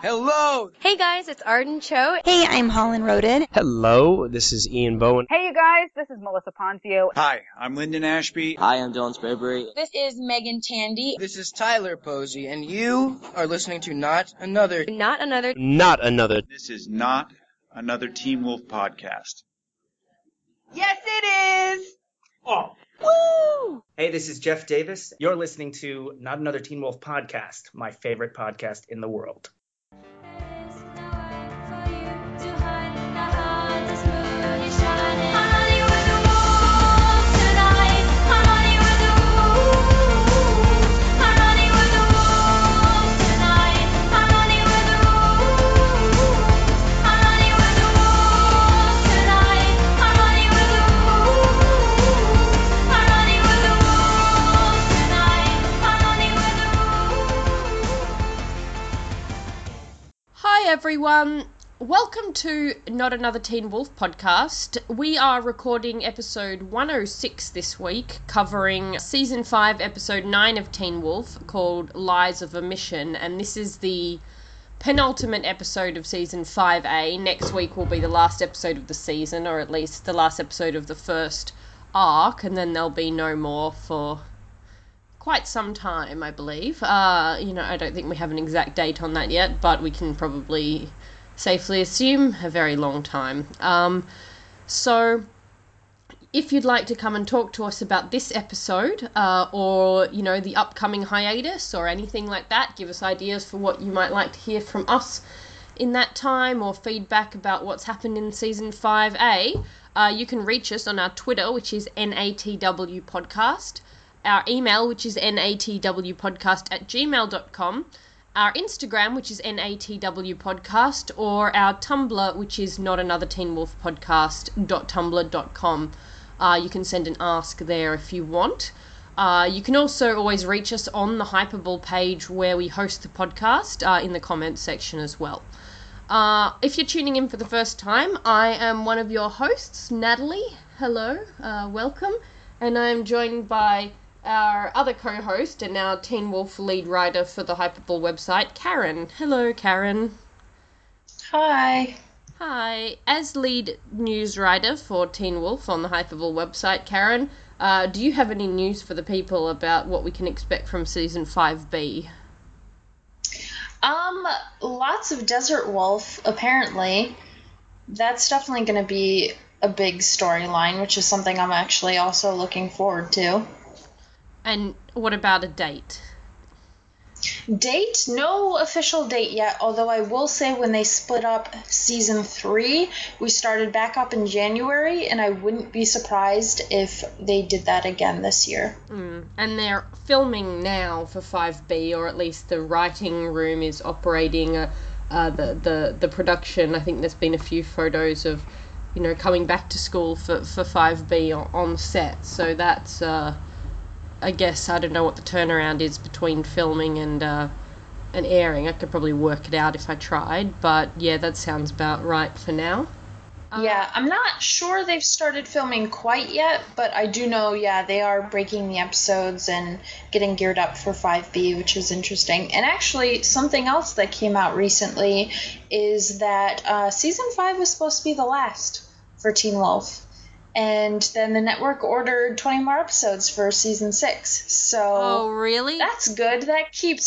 Hello! Hey guys, it's Arden Cho. Hey, I'm Holland Roden. Hello, this is Ian Bowen. Hey you guys, this is Melissa Ponzio. Hi, I'm Lyndon Ashby. Hi, I'm Dylan Sperberry. This is Megan Tandy. This is Tyler Posey, and you are listening to Not Another. This is Not Another Teen Wolf podcast. Yes, it is! Oh. Woo! Hey, this is Jeff Davis. You're listening to Not Another Teen Wolf podcast, my favorite podcast in the world. Hi everyone, welcome to Not Another Teen Wolf podcast. We are recording episode 106 this week, covering season 5 episode 9 of Teen Wolf called Lies of Omission, and this is the penultimate episode of season 5A. Next week will be the last episode of the season, or at least the last episode of the first arc, and then there'll be no more for quite some time, I believe. I don't think we have an exact date on that yet, but we can probably safely assume a very long time. So if you'd like to come and talk to us about this episode, or, the upcoming hiatus or anything like that, give us ideas for what you might like to hear from us in that time, or feedback about what's happened in season 5A, you can reach us on our Twitter, which is NATW Podcast, our email, which is natwpodcast@gmail.com, our Instagram, which is natwpodcast, or our Tumblr, which is notanotherteenwolfpodcast.tumblr.com. You can send an ask there if you want. You can also always reach us on the Hypable page where we host the podcast, in the comments section as well. If you're tuning in for the first time, I am one of your hosts, Natalie. Hello, welcome. And I'm joined by our other co-host and now Teen Wolf lead writer for the Hypable website, Karen. Hello, Karen. Hi. Hi. As lead news writer for Teen Wolf on the Hypable website, Karen, do you have any news for the people about what we can expect from season 5B? Lots of Desert Wolf, apparently. That's definitely going to be a big storyline, which is something I'm actually also looking forward to. And what about a date? Date? No official date yet, although I will say when they split up season 3, we started back up in January, and I wouldn't be surprised if they did that again this year. And they're filming now for 5B, or at least the writing room is operating, the production. I think there's been a few photos of, coming back to school for 5B on set, so that's, I guess, I don't know what the turnaround is between filming and airing. I could probably work it out if I tried, but yeah, that sounds about right for now. Yeah, I'm not sure they've started filming quite yet, but I do know, they are breaking the episodes and getting geared up for 5B, which is interesting. And actually, something else that came out recently is that season 5 was supposed to be the last for Teen Wolf. And then the network ordered 20 more episodes for season 6. So, oh, really? That's good. That keeps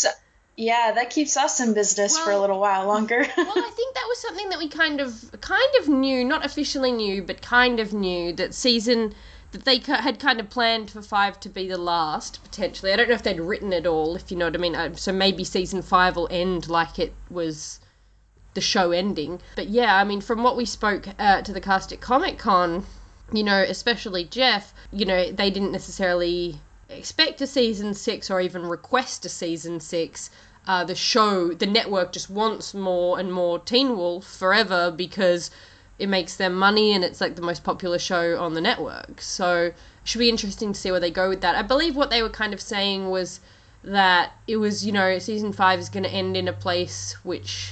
us in business for a little while longer. Well, I think that was something that we kind of knew, not officially knew, but kind of knew, that they had kind of planned for 5 to be the last, potentially. I don't know if they'd written it all, if you know what I mean. So maybe season 5 will end like it was the show ending. But yeah, I mean, from what we spoke to the cast at Comic-Con, especially Jeff, they didn't necessarily expect a season 6 or even request a season 6. The network just wants more and more Teen Wolf forever because it makes them money and it's like the most popular show on the network. So it should be interesting to see where they go with that. I believe what they were kind of saying was that it was, season 5 is going to end in a place which,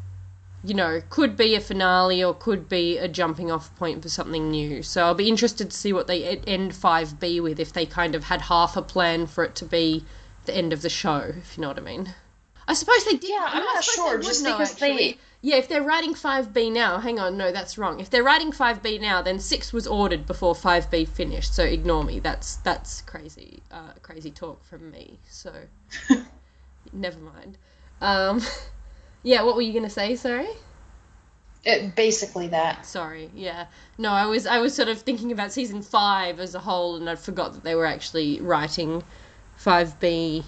could be a finale or could be a jumping off point for something new. So I'll be interested to see what they end 5B with, if they kind of had half a plan for it to be the end of the show, if you know what I mean. I suppose they did. Yeah, I'm not sure, just because they... Yeah, if they're writing 5B now, hang on, no, that's wrong. If they're writing 5B now, then 6 was ordered before 5B finished, so ignore me. That's crazy, crazy talk from me, so never mind. Yeah, what were you going to say, sorry? Basically that. Sorry, yeah. No, I was sort of thinking about season 5 as a whole, and I forgot that they were actually writing 5B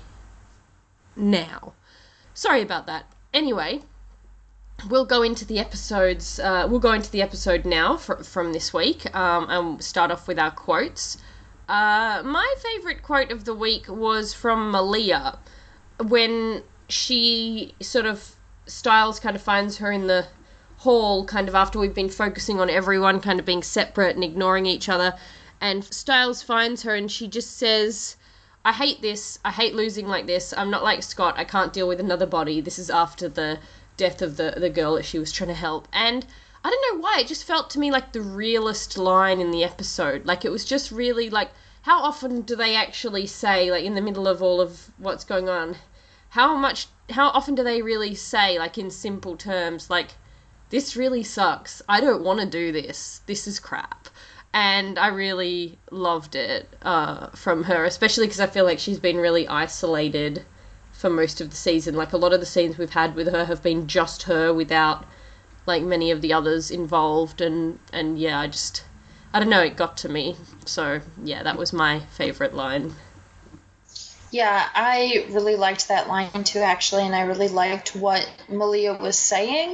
now. Sorry about that. Anyway, we'll go into the episodes. We'll go into the episode now from this week, and start off with our quotes. My favourite quote of the week was from Malia, when she sort of, Styles kind of finds her in the hall, kind of after we've been focusing on everyone kind of being separate and ignoring each other, and Styles finds her and she just says, I hate this, I hate losing like this, I'm not like Scott, I can't deal with another body. This is after the death of the girl that she was trying to help. And I don't know why, it just felt to me like the realest line in the episode. Like, it was just really, like, how often do they actually say, like, in the middle of all of what's going on, how often do they really say, like, in simple terms, like, this really sucks, I don't want to do this is crap. And I really loved it from her, especially because I feel like she's been really isolated for most of the season. Like, a lot of the scenes we've had with her have been just her without, like, many of the others involved, and yeah, I don't know, it got to me. So yeah, that was my favourite line. Yeah, I really liked that line too, actually, and I really liked what Malia was saying.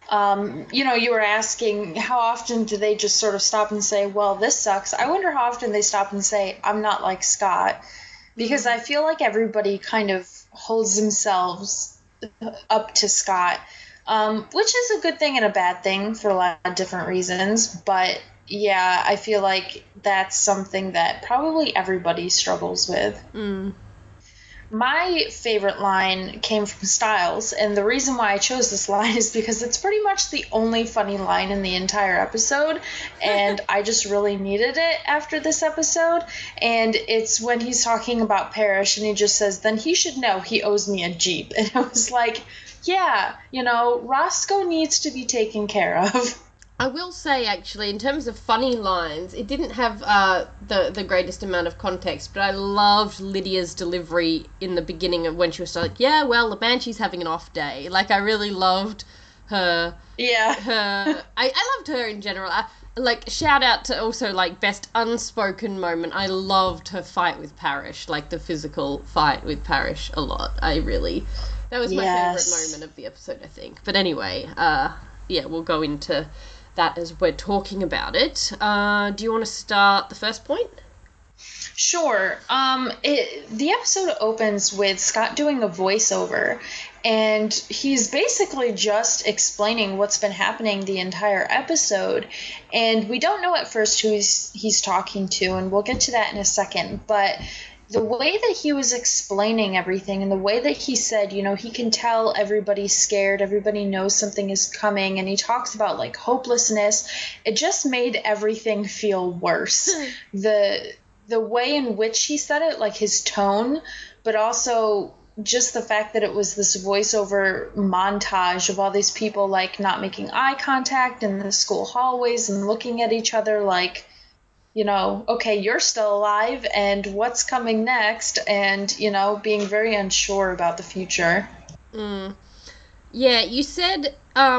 You were asking how often do they just sort of stop and say, well, this sucks. I wonder how often they stop and say, I'm not like Scott. Because I feel like everybody kind of holds themselves up to Scott, which is a good thing and a bad thing for a lot of different reasons. But yeah, I feel like that's something that probably everybody struggles with. My favorite line came from Styles, and the reason why I chose this line is because it's pretty much the only funny line in the entire episode, and I just really needed it after this episode. And it's when he's talking about Parrish, and he just says, then he should know he owes me a Jeep. And I was like, yeah, Roscoe needs to be taken care of. I will say, actually, in terms of funny lines, it didn't have the greatest amount of context, but I loved Lydia's delivery in the beginning of when she was like, yeah, well, the Banshee's having an off day. Like, I really loved her. Yeah. I loved her in general. Shout out to also, best unspoken moment. I loved her fight with Parrish, the physical fight with Parrish a lot. That was my favourite moment of the episode, I think. But anyway, we'll go into that as we're talking about it. Do you want to start the first point? Sure. The episode opens with Scott doing a voiceover, and he's basically just explaining what's been happening the entire episode, and we don't know at first who he's talking to, and we'll get to that in a second, but the way that he was explaining everything and the way that he said, he can tell everybody's scared, everybody knows something is coming, and he talks about, hopelessness, it just made everything feel worse. The way in which he said it, his tone, but also just the fact that it was this voiceover montage of all these people, not making eye contact in the school hallways and looking at each other okay, you're still alive, and what's coming next, and, being very unsure about the future. Yeah, you said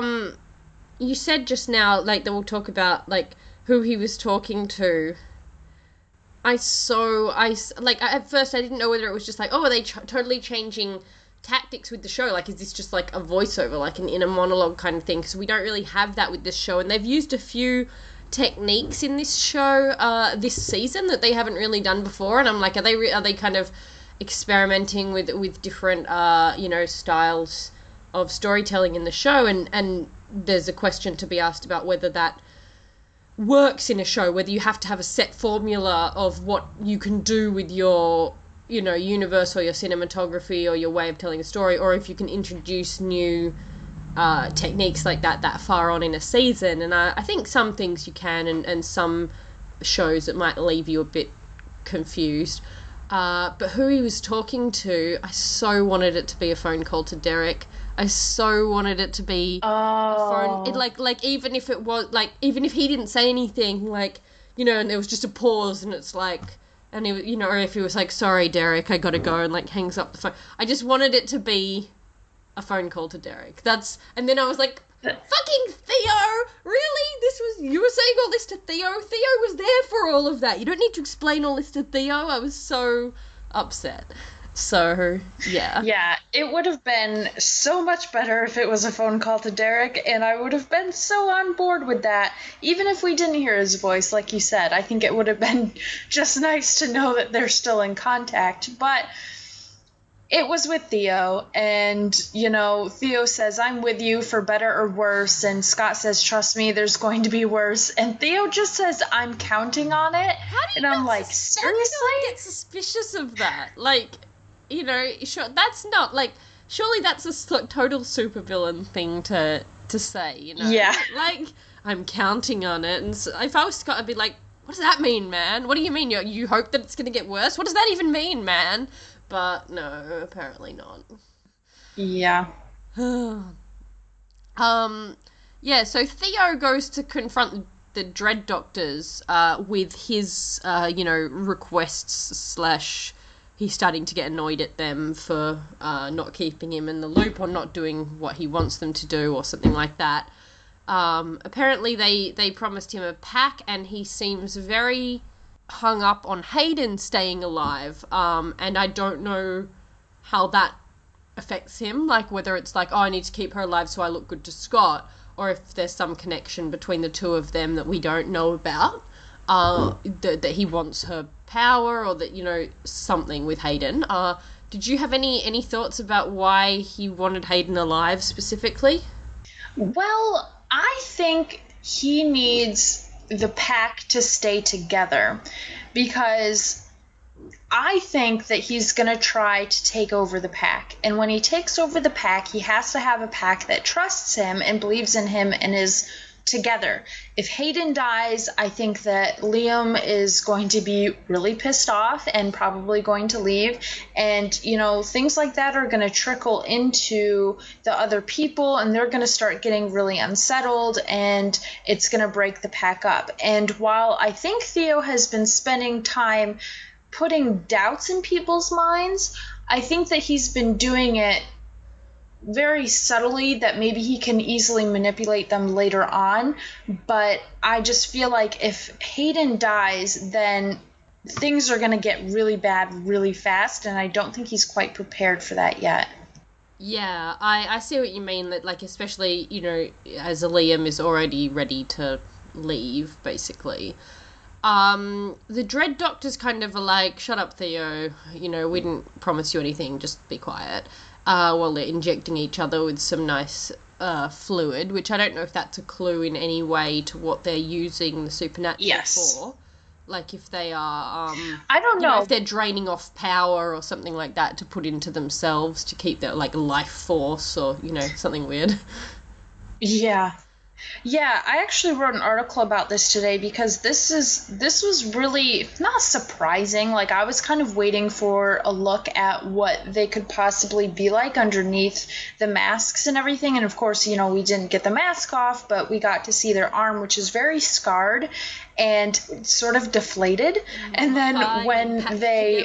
just now, that we'll talk about, who he was talking to. At first I didn't know whether it was just are they totally changing tactics with the show? Is this just, a voiceover, an inner monologue kind of thing? Because we don't really have that with this show, and they've used a few techniques in this show this season that they haven't really done before, and I'm are they kind of experimenting with different styles of storytelling in the show, and there's a question to be asked about whether that works in a show, whether you have to have a set formula of what you can do with your universe or your cinematography or your way of telling a story, or if you can introduce new techniques like that far on in a season. And I think some things you can, and some shows it might leave you a bit confused. But who he was talking to, I so wanted it to be a phone call to Derek. I so wanted it to be a phone. Like even if it was even if he didn't say anything, and there was just a pause, and it's and he, or if he was like, "Sorry, Derek, I gotta go," and hangs up the phone. I just wanted it to be a phone call to Derek. And then I was like, fucking Theo, really? You were saying all this to Theo? Theo was there for all of that. You don't need to explain all this to Theo. I was so upset. So, yeah. Yeah, it would have been so much better if it was a phone call to Derek, and I would have been so on board with that. Even if we didn't hear his voice, like you said, I think it would have been just nice to know that they're still in contact. But it was with Theo, and, Theo says, "I'm with you for better or worse," and Scott says, "Trust me, there's going to be worse," and Theo just says, "I'm counting on it," and I'm like, seriously? I get suspicious of that. Sure, that's not, surely that's a total supervillain thing to say, Yeah. I'm counting on it, and so if I was Scott, I'd be like, what does that mean, man? What do you mean? You hope that it's going to get worse? What does that even mean, man? But no, apparently not. Yeah. So Theo goes to confront the Dread Doctors with his, requests / he's starting to get annoyed at them for not keeping him in the loop or not doing what he wants them to do or something like that. Apparently they promised him a pack, and he seems very hung up on Hayden staying alive, and I don't know how that affects him, whether it's I need to keep her alive so I look good to Scott, or if there's some connection between the two of them that we don't know about, that he wants her power, or that, something with Hayden. Did you have any thoughts about why he wanted Hayden alive specifically? Well, I think he needs the pack to stay together, because I think that he's going to try to take over the pack. And when he takes over the pack, he has to have a pack that trusts him and believes in him and is together. If Hayden dies, I think that Liam is going to be really pissed off and probably going to leave. And, things like that are going to trickle into the other people, and they're going to start getting really unsettled, and it's going to break the pack up. And while I think Theo has been spending time putting doubts in people's minds, I think that he's been doing it very subtly, that maybe he can easily manipulate them later on. But I just feel like if Hayden dies, then things are going to get really bad really fast, and I don't think he's quite prepared for that yet. Yeah, I see what you mean, that especially, as Liam is already ready to leave, basically. The Dread Doctors kind of are like, shut up, Theo, we didn't promise you anything, just be quiet. While they're injecting each other with some nice fluid, which I don't know if that's a clue in any way to what they're using the supernatural for. If they are, I don't know if they're draining off power or something like that to put into themselves to keep their life force, or something weird. Yeah, I actually wrote an article about this today, because this was really not surprising. I was kind of waiting for a look at what they could possibly be like underneath the masks and everything. And of course, we didn't get the mask off, but we got to see their arm, which is very scarred and sort of deflated. And then when they,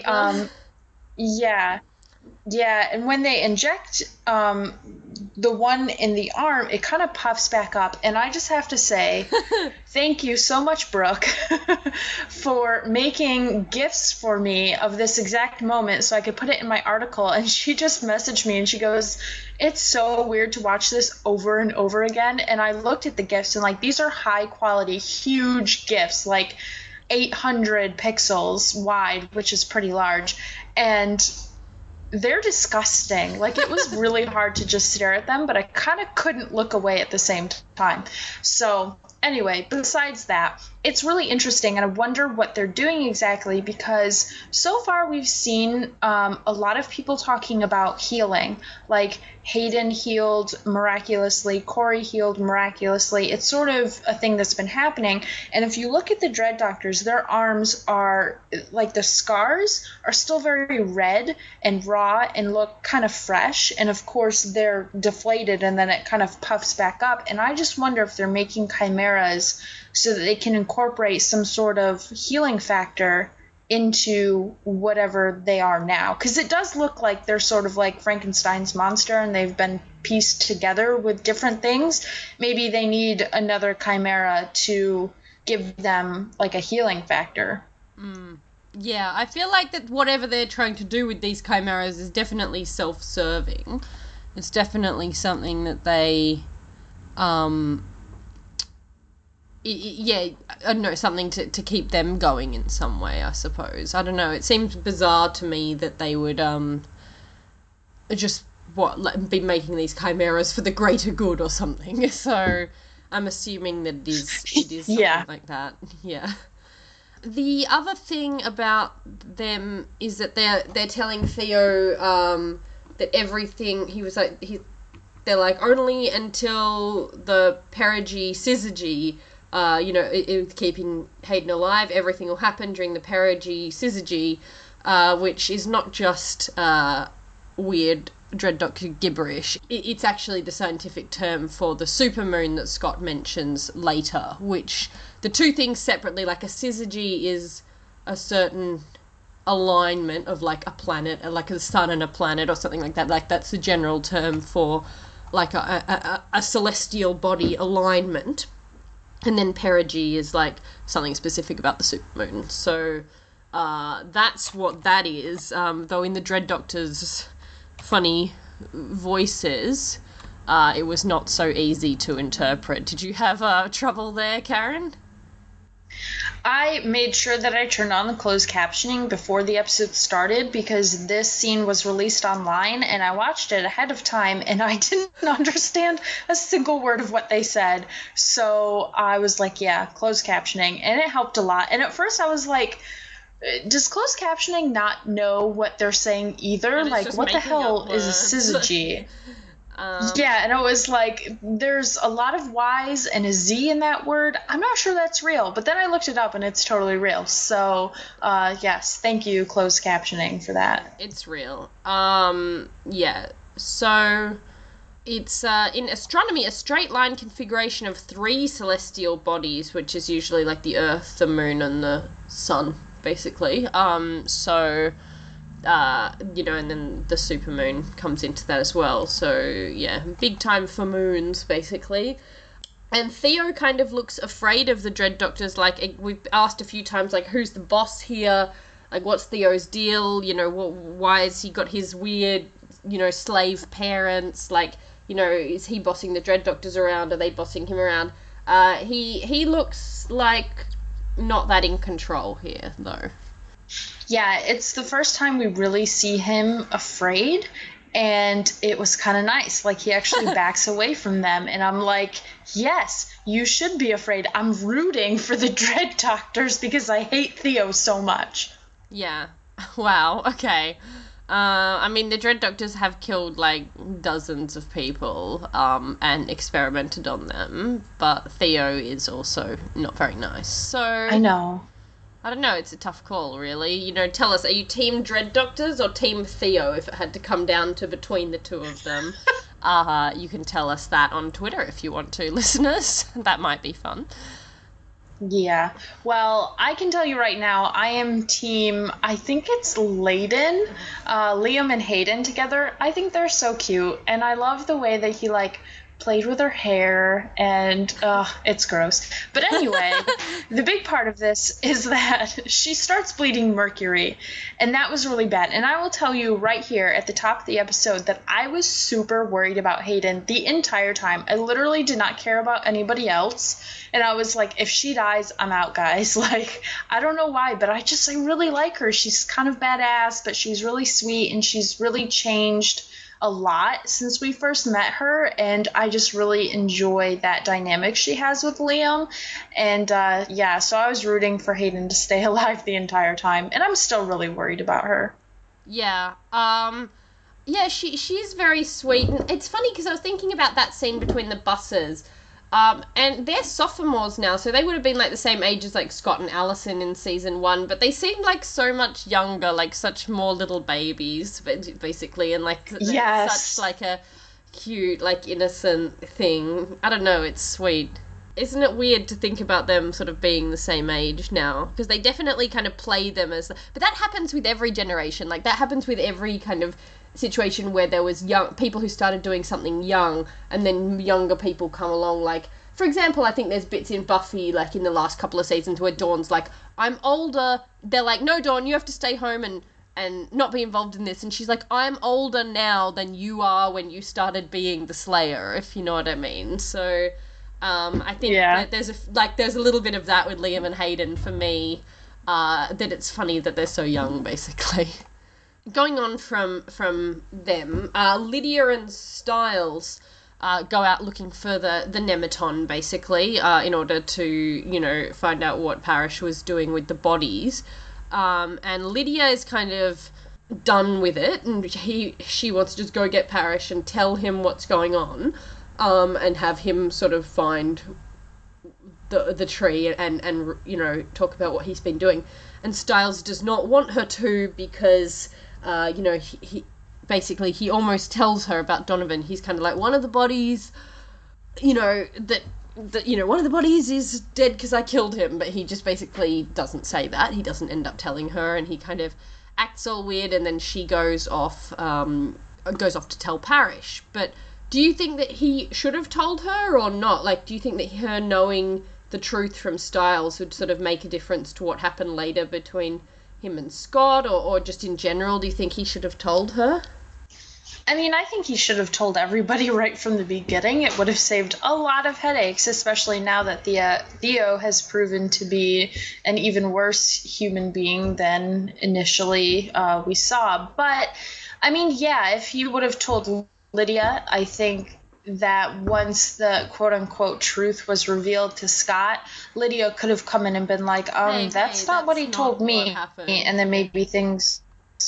and when they inject the one in the arm, it kind of puffs back up. And I just have to say, thank you so much, Brooke, for making GIFs for me of this exact moment so I could put it in my article. And she just messaged me and she goes, "It's so weird to watch this over and over again." And I looked at the GIFs, and these are high quality, huge GIFs, 800 pixels wide, which is pretty large. And they're disgusting. It was really hard to just stare at them, but I kind of couldn't look away at the same time. So anyway, besides that, it's really interesting, and I wonder what they're doing exactly, because so far we've seen a lot of people talking about healing, like Hayden healed miraculously, Corey healed miraculously. It's sort of a thing that's been happening. And if you look at the Dread Doctors, their arms are, like, the scars are still very red and raw and look kind of fresh. And of course they're deflated and then it kind of puffs back up. And I just wonder if they're making chimeras so that they can incorporate some sort of healing factor into whatever they are now, because it does look like they're sort of like Frankenstein's monster and they've been pieced together with different things. Maybe they need another chimera to give them like a healing factor. Yeah, I feel like that whatever they're trying to do with these chimeras is definitely self-serving. It's definitely something that they yeah, I don't know, something to keep them going in some way, I suppose. I don't know, it seems bizarre to me that they would just be making these chimeras for the greater good or something. So I'm assuming that it is something like that. Yeah. The other thing about them is that they're telling Theo that everything, they're like, only until the perigee syzygy, keeping Hayden alive, everything will happen during the perigee syzygy, which is not just weird Dread Doctor gibberish. It's actually the scientific term for the supermoon that Scott mentions later, which the two things separately, like a syzygy is a certain alignment of like a planet, like a sun and a planet or something like that. Like that's the general term for like a celestial body alignment. And then perigee is like something specific about the supermoon. So that's what that is. Though in the Dread Doctor's funny voices, it was not so easy to interpret. Did you have trouble there, Karen? I made sure that I turned on the closed captioning before the episode started because this scene was released online and I watched it ahead of time and I didn't understand a single word of what they said. So I was like, yeah, closed captioning, and it helped a lot. And at first I was like, does closed captioning not know what they're saying either? Like, what the hell is a syzygy? Yeah, and it was like, there's a lot of Y's and a Z in that word. I'm not sure that's real, but then I looked it up and it's totally real. So, yes, thank you, closed captioning, for that. It's real. Yeah, so it's, in astronomy, a straight line configuration of 3 celestial bodies, which is usually like the Earth, the Moon, and the Sun, basically. And then the supermoon comes into that as well. So, yeah, big time for moons, basically. And Theo kind of looks afraid of the Dread Doctors. Like, we've asked a few times, like, who's the boss here? Like, what's Theo's deal? You know, why has he got his weird, slave parents? Like, is he bossing the Dread Doctors around? Are they bossing him around? He looks like not that in control here, though. Yeah, it's the first time we really see him afraid, and it was kind of nice. Like, he actually backs away from them, and I'm like, yes, you should be afraid. I'm rooting for the Dread Doctors because I hate Theo so much. Yeah. Wow, okay. I mean, the Dread Doctors have killed, like, dozens of people, and experimented on them, but Theo is also not very nice, so... I know. I don't know, it's a tough call, really. Tell us, are you Team Dread Doctors or Team Theo if it had to come down to between the two of them? You can tell us that on Twitter if you want to, listeners. That might be fun. Yeah. Well, I can tell you right now, I am team, I think it's Layden, Liam and Hayden together. I think they're so cute, and I love the way that he, like, played with her hair, and it's gross. But anyway, the big part of this is that she starts bleeding mercury, and that was really bad. And I will tell you right here at the top of the episode that I was super worried about Hayden the entire time. I literally did not care about anybody else, and I was like, if she dies, I'm out, guys. Like, I don't know why, but I really like her. She's kind of badass, but she's really sweet, and she's really changed a lot since we first met her, and I just really enjoy that dynamic she has with Liam. And so I was rooting for Hayden to stay alive the entire time, and I'm still really worried about her. Yeah. She's very sweet. And it's funny because I was thinking about that scene between the buses. And they're sophomores now, so they would have been like the same age as like Scott and Allison in season 1, but they seemed like so much younger, like such more little babies, basically, and like such like a cute, like innocent thing. I don't know, it's sweet. Isn't it weird to think about them sort of being the same age now? Because they definitely kind of play them as... But that happens with every generation. Like, that happens with every kind of situation where there was young people who started doing something young, and then younger people come along. Like, for example, I think there's bits in Buffy, like, in the last couple of seasons where Dawn's like, I'm older. They're like, no, Dawn, you have to stay home and not be involved in this. And she's like, I'm older now than you are when you started being the Slayer, if you know what I mean. So... I think that there's a little bit of that with Liam and Hayden for me, that it's funny that they're so young, basically. Going on from them, Lydia and Stiles go out looking for the Nemeton, basically, in order to, find out what Parrish was doing with the bodies. And Lydia is kind of done with it, and she wants to just go get Parrish and tell him what's going on. And have him sort of find the tree and talk about what he's been doing. And Stiles does not want her to because, he basically, he almost tells her about Donovan. He's kind of like, one of the bodies, one of the bodies is dead because I killed him, but he just basically doesn't say that. He doesn't end up telling her, and he kind of acts all weird, and then she goes off to tell Parrish. But... do you think that he should have told her or not? Like, do you think that her knowing the truth from Stiles would sort of make a difference to what happened later between him and Scott, or just in general, do you think he should have told her? I mean, I think he should have told everybody right from the beginning. It would have saved a lot of headaches, especially now that Theo has proven to be an even worse human being than initially we saw. But, I mean, yeah, if he would have told Lydia, I think that once the quote-unquote truth was revealed to Scott, Lydia could have come in and been like, that's not what he told me. And then maybe things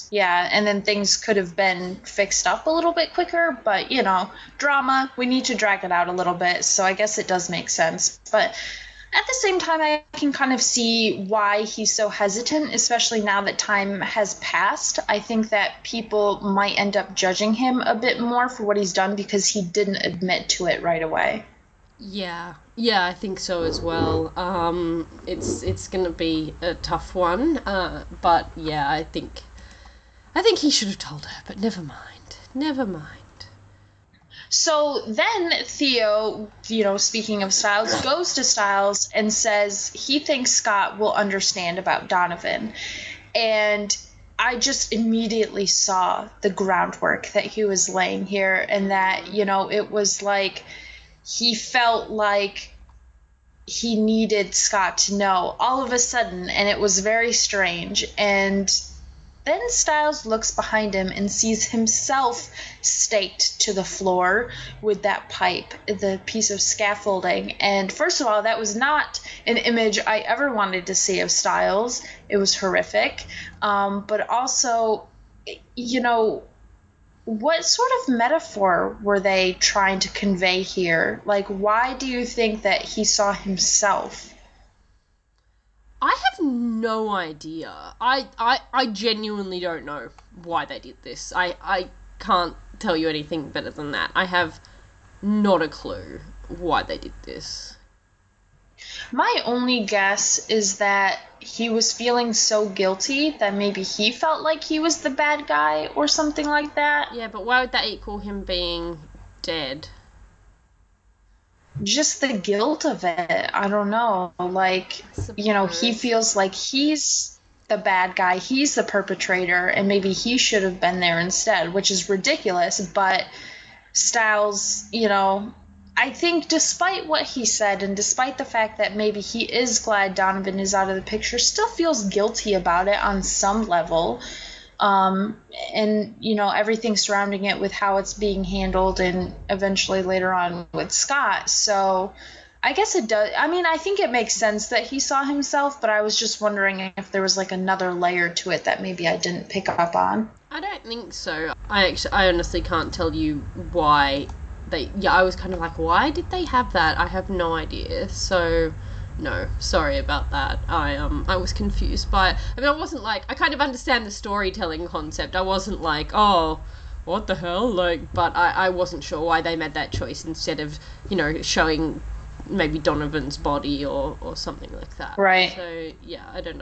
could have been fixed up a little bit quicker. But, drama, we need to drag it out a little bit. So I guess it does make sense. But at the same time, I can kind of see why he's so hesitant, especially now that time has passed. I think that people might end up judging him a bit more for what he's done because he didn't admit to it right away. Yeah, I think so as well. It's going to be a tough one, but yeah, I think he should have told her, but never mind. So then Theo, speaking of Stiles, goes to Stiles and says he thinks Scott will understand about Donovan. And I just immediately saw the groundwork that he was laying here, and that, it was like he felt like he needed Scott to know all of a sudden, and it was very strange. And then Stiles looks behind him and sees himself staked to the floor with that pipe, the piece of scaffolding. And first of all, that was not an image I ever wanted to see of Stiles. It was horrific. But also, what sort of metaphor were they trying to convey here? Like, why do you think that he saw himself? I have no idea. I genuinely don't know why they did this. I can't tell you anything better than that. I have not a clue why they did this. My only guess is that he was feeling so guilty that maybe he felt like he was the bad guy or something like that. Yeah, but why would that equal him being dead? Just the guilt of it. I don't know. Like, he feels like he's the bad guy. He's the perpetrator, and maybe he should have been there instead, which is ridiculous. But Stiles, I think despite what he said, and despite the fact that maybe he is glad Donovan is out of the picture, still feels guilty about it on some level. and, you know, everything surrounding it with how it's being handled and eventually later on with Scott. So I guess it does. I mean, I think it makes sense that he saw himself, but I was just wondering if there was like another layer to it that maybe I didn't pick up on. I don't think so. I honestly can't tell you why I was kind of like, why did they have that? I have no idea. So, no, sorry about that. I was confused by it. I mean, I wasn't like, I kind of understand the storytelling concept. I wasn't like, oh, what the hell? Like, but I wasn't sure why they made that choice instead of, you know, showing maybe Donovan's body or something like that. Right. So, yeah, I don't know.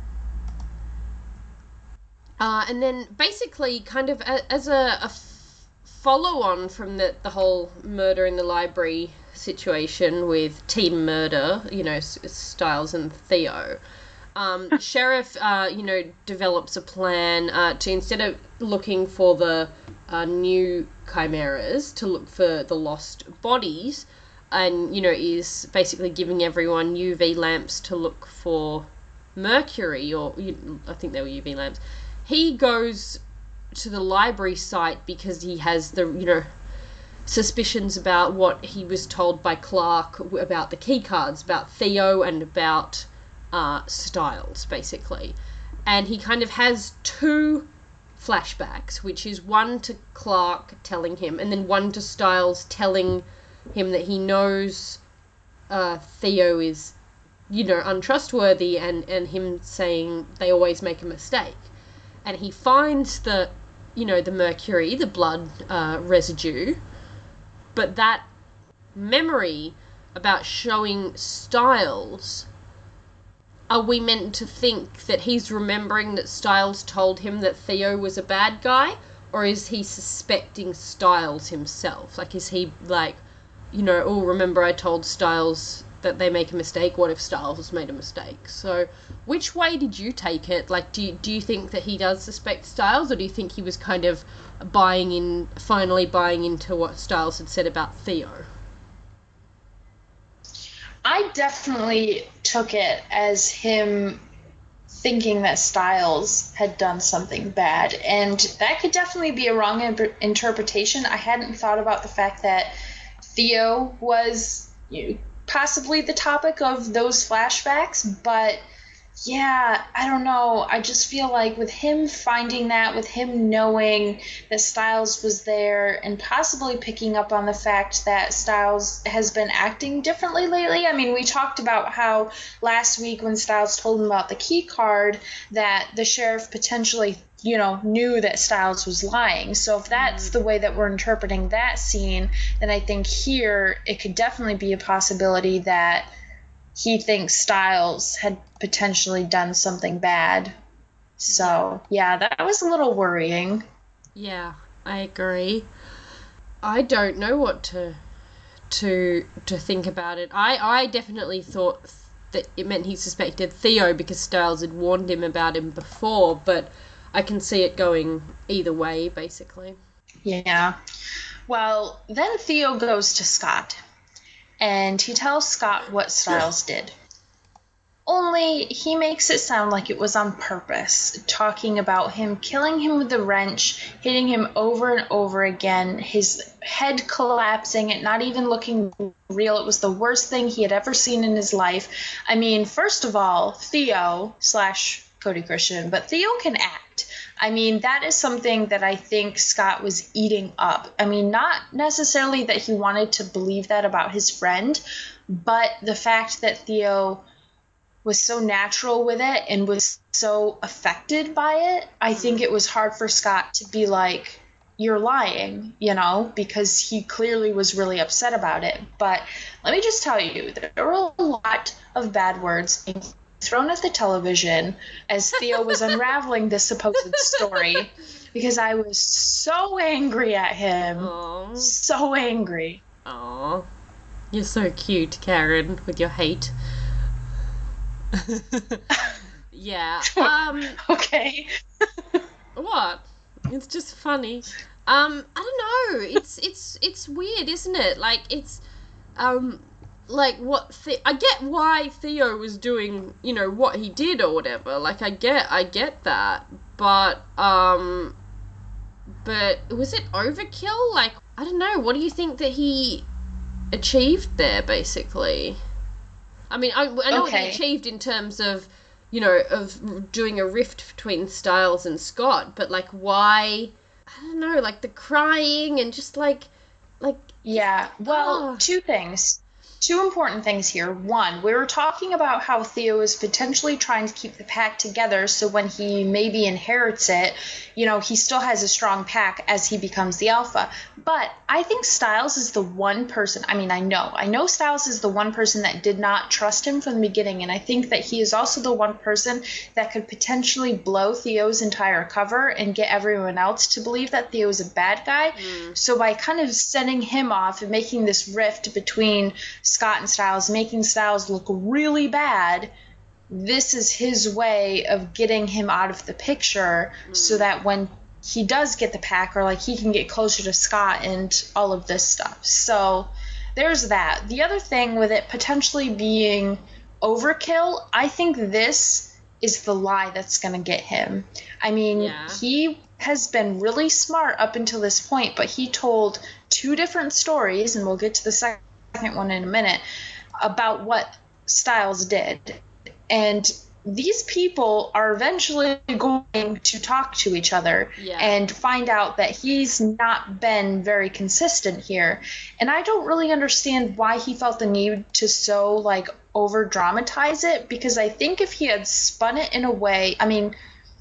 And then basically kind of as a follow-on from the whole murder in the library situation with Team Murder, you know, Stiles and Theo, Sheriff, you know, develops a plan to, instead of looking for the new chimeras, to look for the lost bodies, and, you know, is basically giving everyone UV lamps to look for mercury, or I think they were UV lamps. He goes to the library site because he has the, you know, suspicions about what he was told by Clark about the key cards, about Theo and about Stiles, basically. And he kind of has two flashbacks, which is one to Clark telling him, and then one to Stiles telling him that he knows Theo is, you know, untrustworthy, and him saying they always make a mistake. And he finds the, you know, the mercury, the blood residue, but that memory about showing Stiles, are we meant to think that he's remembering that Stiles told him that Theo was a bad guy, or is he suspecting Stiles himself? Like, is he like, you know, oh, remember I told Stiles that they make a mistake, what if Stiles made a mistake? So which way did you take it? Like, do you think that he does suspect Stiles, or do you think he was kind of finally buying into what Stiles had said about Theo? I definitely took it as him thinking that Stiles had done something bad, and that could definitely be a wrong interpretation. I hadn't thought about the fact that Theo was, you know, possibly the topic of those flashbacks, but yeah, I don't know. I just feel like with him finding that, with him knowing that Stiles was there, and possibly picking up on the fact that Stiles has been acting differently lately. I mean, we talked about how last week when Stiles told him about the key card, that the sheriff potentially, you know, knew that Stiles was lying. So if that's the way that we're interpreting that scene, then I think here it could definitely be a possibility that he thinks Stiles had potentially done something bad. So, yeah, that was a little worrying. Yeah, I agree. I don't know what to think about it. I definitely thought that it meant he suspected Theo because Stiles had warned him about him before, but I can see it going either way, basically. Yeah. Well, then Theo goes to Scott, and he tells Scott what Stiles did. Only he makes it sound like it was on purpose, talking about him killing him with the wrench, hitting him over and over again, his head collapsing, it not even looking real. It was the worst thing he had ever seen in his life. I mean, first of all, Theo / Cody Christian, but Theo can act. I mean, that is something that I think Scott was eating up. I mean, not necessarily that he wanted to believe that about his friend, but the fact that Theo was so natural with it and was so affected by it, I think it was hard for Scott to be like, you're lying, you know, because he clearly was really upset about it. But let me just tell you, there were a lot of bad words thrown at the television as Theo was unraveling this supposed story, because I was so angry at him. Aww. So angry. Aww. You're so cute, Karen, with your hate. Yeah. Okay. What? It's just funny. I don't know. It's weird, isn't it? Like, it's like, what I get why Theo was doing, you know, what he did or whatever. Like, I get that. But was it overkill? Like, I don't know. What do you think that he achieved there, basically? I mean, I know what he achieved in terms of, you know, of doing a rift between Styles and Scott, but, like, why? I don't know, like, the crying and just, like... Yeah, well, two things. Two important things here. One, we were talking about how Theo is potentially trying to keep the pack together so when he maybe inherits it, you know, he still has a strong pack as he becomes the alpha. But I think Styles is the one person, I know Styles is the one person that did not trust him from the beginning, and I think that he is also the one person that could potentially blow Theo's entire cover and get everyone else to believe that Theo is a bad guy. So by kind of sending him off and making this rift between Scott and Styles, making Styles look really bad, this is his way of getting him out of the picture so that when he does get the pack, or like he can get closer to Scott and all of this stuff. So there's that. The other thing with it potentially being overkill, I think this is the lie that's going to get him. I mean, he has been really smart up until this point, but he told two different stories, and we'll get to the second one in a minute, about what Styles did. And these people are eventually going to talk to each other and find out that he's not been very consistent here. And I don't really understand why he felt the need to so, like, over dramatize it, because I think if he had spun it in a way, I mean,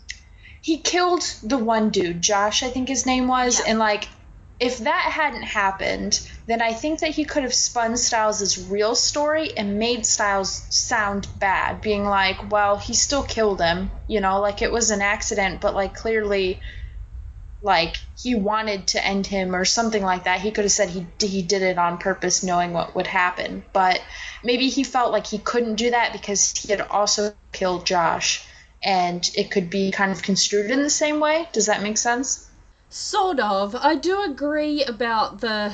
he killed the one dude, Josh, I think his name was, and, like, if that hadn't happened, then I think that he could have spun Styles' real story and made Styles sound bad, being like, well, he still killed him, you know, like it was an accident, but, like, clearly, like, he wanted to end him or something like that. He could have said he did it on purpose, knowing what would happen. But maybe he felt like he couldn't do that because he had also killed Josh, and it could be kind of construed in the same way. Does that make sense? Sort of. I do agree about the...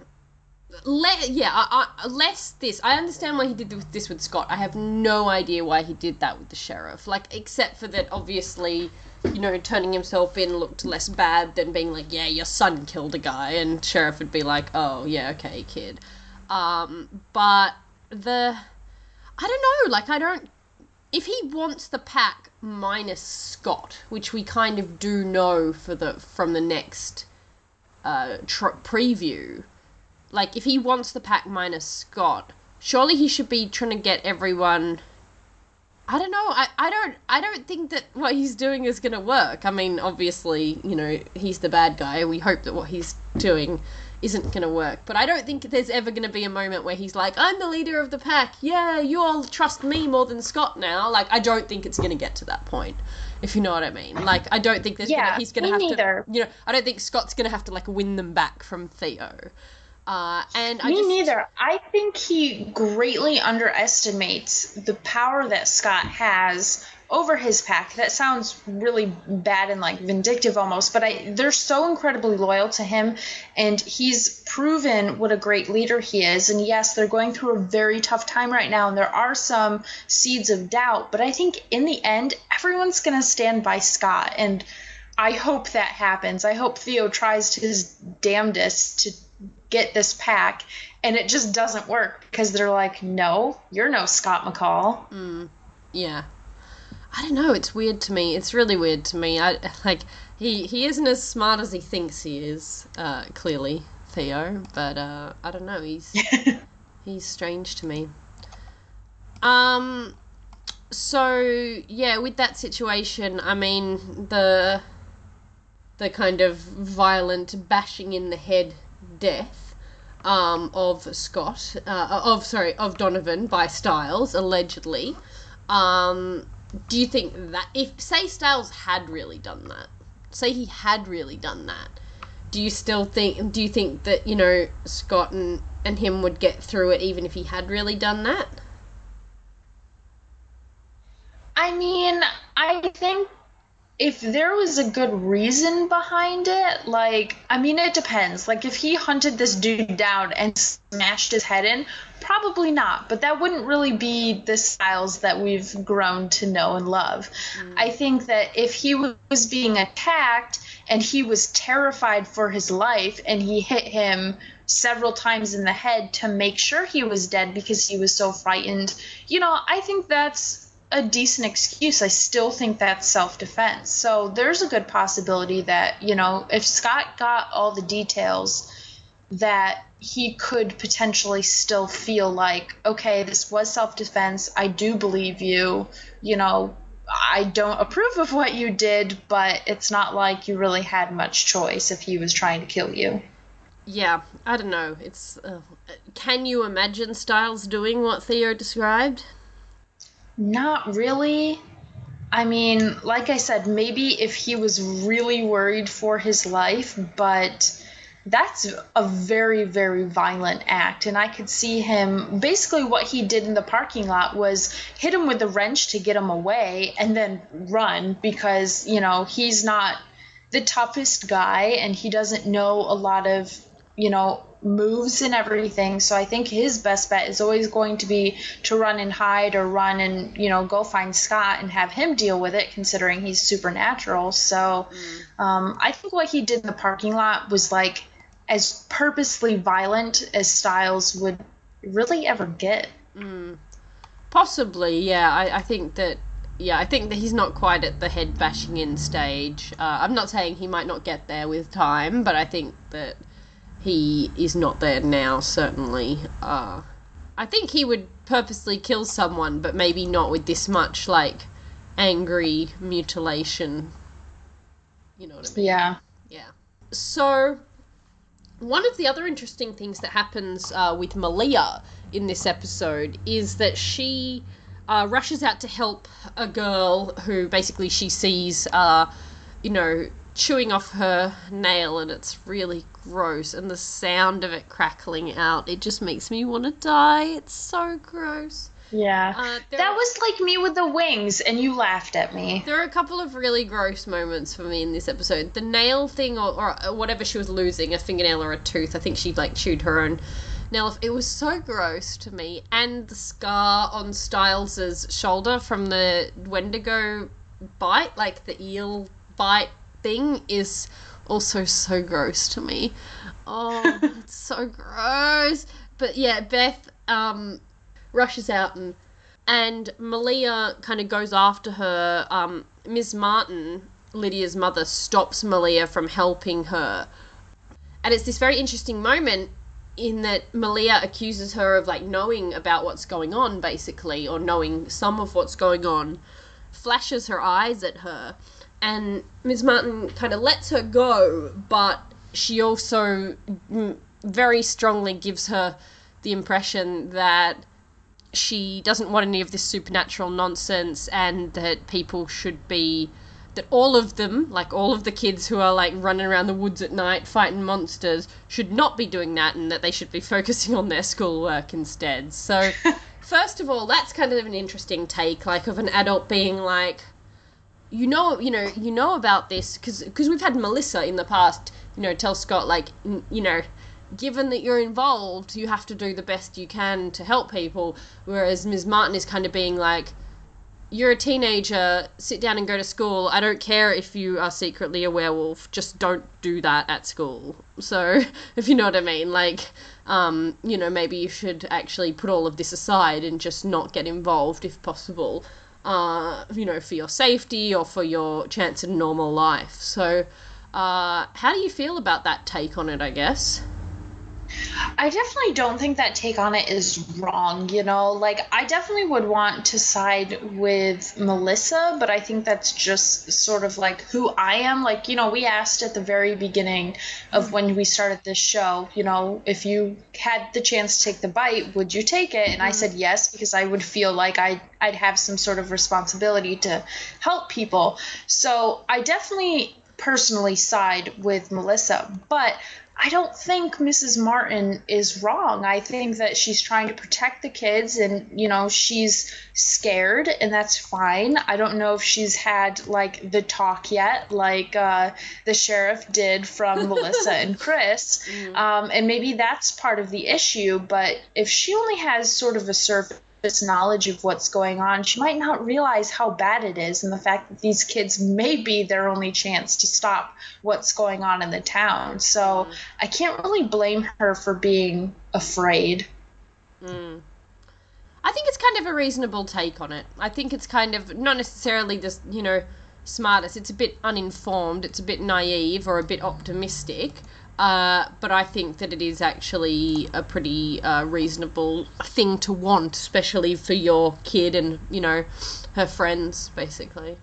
less this. I understand why he did this with Scott. I have no idea why he did that with the sheriff. Like, except for that, obviously, you know, turning himself in looked less bad than being like, yeah, your son killed a guy, and sheriff would be like, oh, yeah, okay, kid. But the... I don't know, like, if he wants the pack minus Scott, which we kind of do know from the next preview, like, if he wants the pack minus Scott, surely he should be trying to get everyone... I don't know, I don't think that what he's doing is going to work. I mean, obviously, you know, he's the bad guy. We hope that what he's doing isn't going to work. But I don't think there's ever going to be a moment where he's like, I'm the leader of the pack. Yeah, you all trust me more than Scott now. Like, I don't think it's going to get to that point, if you know what I mean. Like, I don't think he's going to have to... You know, I don't think Scott's going to have to, like, win them back from Theo. Neither. I think he greatly underestimates the power that Scott has over his pack. That sounds really bad and, like, vindictive almost, but they're so incredibly loyal to him, and he's proven what a great leader he is. And yes, they're going through a very tough time right now, and there are some seeds of doubt, but I think in the end, everyone's going to stand by Scott, and I hope that happens. I hope Theo tries his damnedest to get this pack, and it just doesn't work because they're like, no, you're no Scott McCall. Yeah. I don't know, it's weird to me. It's really weird to me. He isn't as smart as he thinks he is, clearly, Theo, but I don't know, he's strange to me. So yeah, with that situation, I mean, the kind of violent bashing in the head death of Donovan by Styles, allegedly. Do you think that if, say, Styles had really done that, do you think that, you know, Scott and him would get through it even if he had really done that? I mean, I think if there was a good reason behind it, like, I mean, it depends. Like, if he hunted this dude down and smashed his head in, probably not. But that wouldn't really be the Stiles that we've grown to know and love. I think that if he was being attacked and he was terrified for his life and he hit him several times in the head to make sure he was dead because he was so frightened, I think that's a decent excuse. I still think that's self-defense. So there's a good possibility that, if Scott got all the details, that he could potentially still feel like, okay, this was self-defense. I do believe you. I don't approve of what you did, but it's not like you really had much choice if he was trying to kill you. Yeah, I don't know. It's can you imagine Stiles doing what Theo described? Not really. I mean, like I said, maybe if he was really worried for his life, but that's a very, very violent act. And I could see him, basically what he did in the parking lot was hit him with a wrench to get him away and then run because, he's not the toughest guy and he doesn't know a lot of, moves and everything. So I think his best bet is always going to be to run and hide or run and, go find Scott and have him deal with it, considering he's supernatural. So I think what he did in the parking lot was like as purposely violent as Stiles would really ever get. Possibly, yeah. I think that he's not quite at the head bashing in stage. I'm not saying he might not get there with time, but I think that he is not there now, certainly. I think he would purposely kill someone, but maybe not with this much, like, angry mutilation. You know what I mean? Yeah. Yeah. So, one of the other interesting things that happens with Malia in this episode is that she rushes out to help a girl who basically she sees, chewing off her nail, and it's really gross, and the sound of it crackling out, it just makes me want to die. It's so gross. Yeah. That was like me with the wings, and you laughed at me. There are a couple of really gross moments for me in this episode. The nail thing, or whatever she was losing, a fingernail or a tooth, I think she chewed her own nail off. It was so gross to me. And the scar on Stiles's shoulder from the Wendigo bite, like the eel bite thing, is also so gross to me. Oh, it's so gross. But yeah, Beth rushes out and Malia kind of goes after her. Ms. Martin, Lydia's mother, stops Malia from helping her. And it's this very interesting moment in that Malia accuses her of knowing about what's going on, basically, or knowing some of what's going on, flashes her eyes at her. And Ms. Martin kind of lets her go, but she also very strongly gives her the impression that she doesn't want any of this supernatural nonsense, and that people should be, that all of them, all of the kids who are running around the woods at night fighting monsters, should not be doing that, and that they should be focusing on their schoolwork instead. So, first of all, that's kind of an interesting take, of an adult being you know about this, because we've had Melissa in the past, tell Scott, given that you're involved, you have to do the best you can to help people, whereas Ms. Martin is kind of being you're a teenager, sit down and go to school, I don't care if you are secretly a werewolf, just don't do that at school. So, if you know what I mean, maybe you should actually put all of this aside and just not get involved if possible. For your safety or for your chance at a normal life. So, how do you feel about that take on it, I guess? I definitely don't think that take on it is wrong, I definitely would want to side with Melissa, but I think that's just sort of who I am. We asked at the very beginning of when we started this show, if you had the chance to take the bite, would you take it? And I said yes, because I would feel like I'd have some sort of responsibility to help people. So I definitely personally side with Melissa, but I don't think Mrs. Martin is wrong. I think that she's trying to protect the kids and, she's scared, and that's fine. I don't know if she's had, like, the talk yet, like the sheriff did from Melissa and Chris. And maybe that's part of the issue, but if she only has sort of a surface knowledge of what's going on, she might not realize how bad it is, and the fact that these kids may be their only chance to stop what's going on in the town. So I can't really blame her for being afraid. I think it's kind of a reasonable take on it. I think it's kind of not necessarily the smartest. It's a bit uninformed, it's a bit naive or a bit optimistic. But I think that it is actually a pretty reasonable thing to want, especially for your kid and, her friends, basically.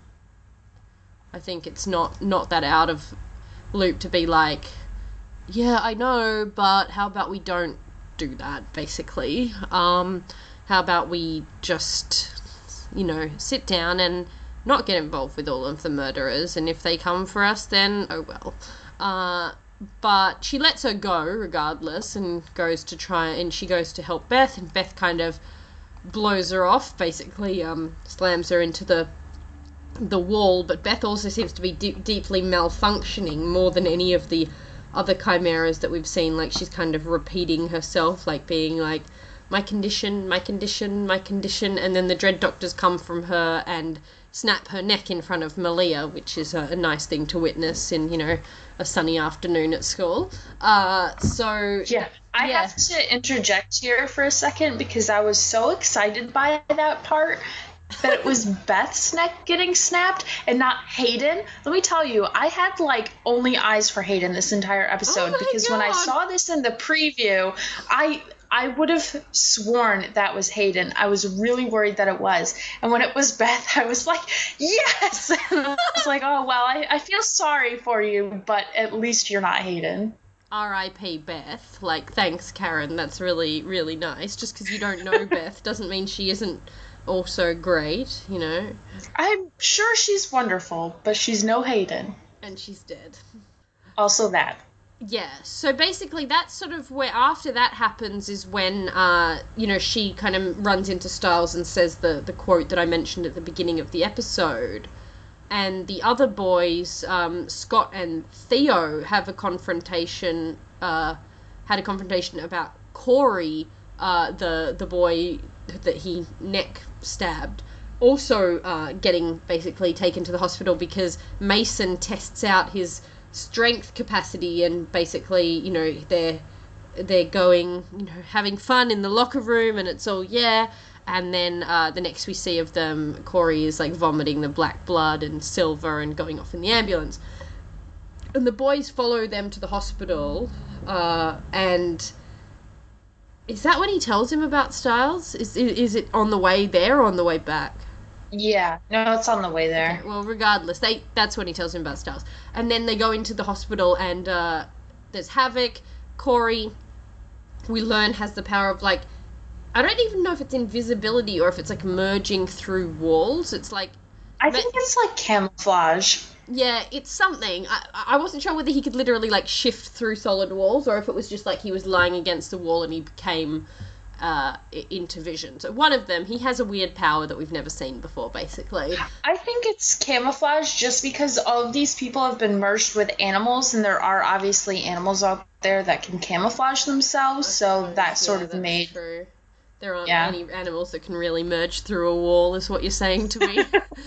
I think it's not that out of loop to be like, yeah, I know, but how about we don't do that, basically. How about we just, sit down and not get involved with all of the murderers, and if they come for us, then, oh well. But she lets her go regardless and she goes to help Beth, and Beth kind of blows her off, basically slams her into the wall, but Beth also seems to be deeply malfunctioning more than any of the other chimeras that we've seen. Like, she's kind of repeating herself, like being like, my condition, my condition, my condition, and then the Dread Doctors come from her and snap her neck in front of Malia, which is a nice thing to witness in, a sunny afternoon at school. I have to interject here for a second because I was so excited by that part that it was Beth's neck getting snapped and not Hayden. Let me tell you, I had only eyes for Hayden this entire episode because when I saw this in the preview, I would have sworn that was Hayden. I was really worried that it was. And when it was Beth, I was like, yes! And I was like, oh, well, I feel sorry for you, but at least you're not Hayden. R.I.P. Beth. Thanks, Karen. That's really, really nice. Just because you don't know Beth doesn't mean she isn't also great, I'm sure she's wonderful, but she's no Hayden. And she's dead. Also that. Yeah, so basically that's sort of where, after that happens, is when, she kind of runs into Stiles and says the quote that I mentioned at the beginning of the episode. And the other boys, Scott and Theo, had a confrontation about Corey, the boy that he neck stabbed, also getting basically taken to the hospital because Mason tests out his strength capacity, and basically, they're going, having fun in the locker room, and it's all, and then the next we see of them, Corey is vomiting the black blood and Silver and going off in the ambulance, and the boys follow them to the hospital, and is that when he tells him about Stiles? Is it on the way there or on the way back? Yeah, no, it's on the way there. Okay, well, regardless, that's when he tells him about Stiles. And then they go into the hospital, and there's Havoc. Corey, we learn, has the power of, I don't even know if it's invisibility or if it's, merging through walls. It's I think it's, camouflage. Yeah, it's something. I wasn't sure whether he could literally, shift through solid walls, or if it was just, he was lying against the wall and he became into vision. So one of them, he has a weird power that we've never seen before, basically. I think it's camouflage just because all of these people have been merged with animals, and there are obviously animals out there that can camouflage themselves, so that sort of made... True. There aren't any animals that can really merge through a wall, is what you're saying to me.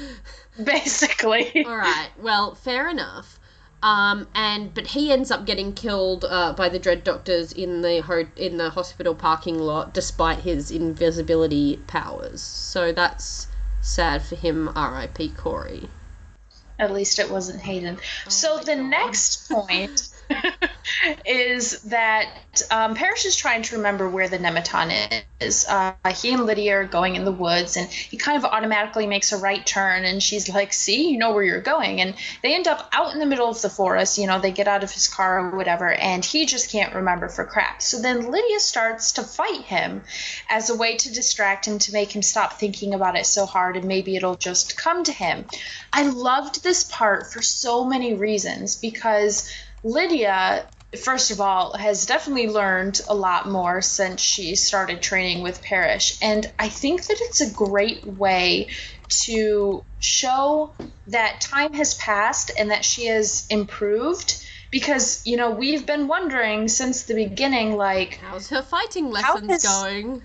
Basically. All right, well, fair enough. But he ends up getting killed by the Dread Doctors in the hospital parking lot, despite his invisibility powers. So that's sad for him. R.I.P. Corey. At least it wasn't Hayden. So the next point is that Parrish is trying to remember where the Nemeton is. He and Lydia are going in the woods, and he kind of automatically makes a right turn, and she's like, see, you know where you're going. And they end up out in the middle of the forest. They get out of his car or whatever, and he just can't remember for crap. So then Lydia starts to fight him as a way to distract him, to make him stop thinking about it so hard, and maybe it'll just come to him. I loved this part for so many reasons, because Lydia first of all, has definitely learned a lot more since she started training with Parrish. And I think that it's a great way to show that time has passed and that she has improved. Because, we've been wondering since the beginning, like... How's her fighting lessons going?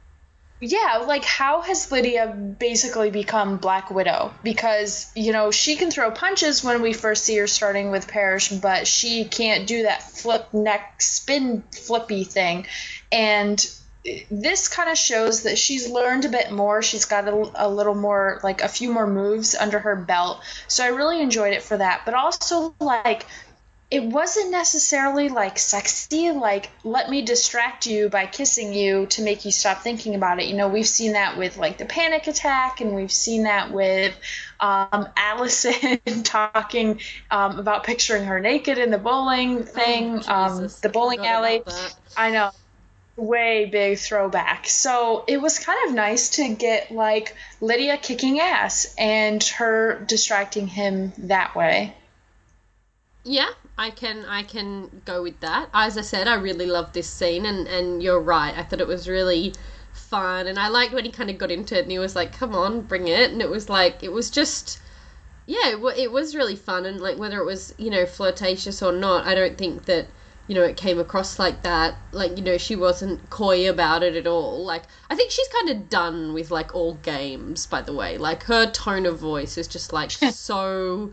Yeah, like, how has Lydia basically become Black Widow? Because, she can throw punches when we first see her starting with Parrish, but she can't do that flip neck spin flippy thing. And this kind of shows that she's learned a bit more. She's got a little more, like, a few more moves under her belt. So I really enjoyed it for that. But also, like... it wasn't necessarily, like, sexy, like, let me distract you by kissing you to make you stop thinking about it. We've seen that with, like, the panic attack, and we've seen that with Allison talking about picturing her naked in the bowling thing, the bowling alley. I know. Way big throwback. So it was kind of nice to get, like, Lydia kicking ass and her distracting him that way. Yeah, I can go with that. As I said, I really loved this scene, and you're right. I thought it was really fun, and I liked when he kind of got into it, and he was like, come on, bring it, and it was like, it was just, yeah, it was really fun, and like, whether it was, flirtatious or not, I don't think that, it came across like that, like, she wasn't coy about it at all. Like, I think she's kind of done with, like, all games, by the way. Like, her tone of voice is just, like, so...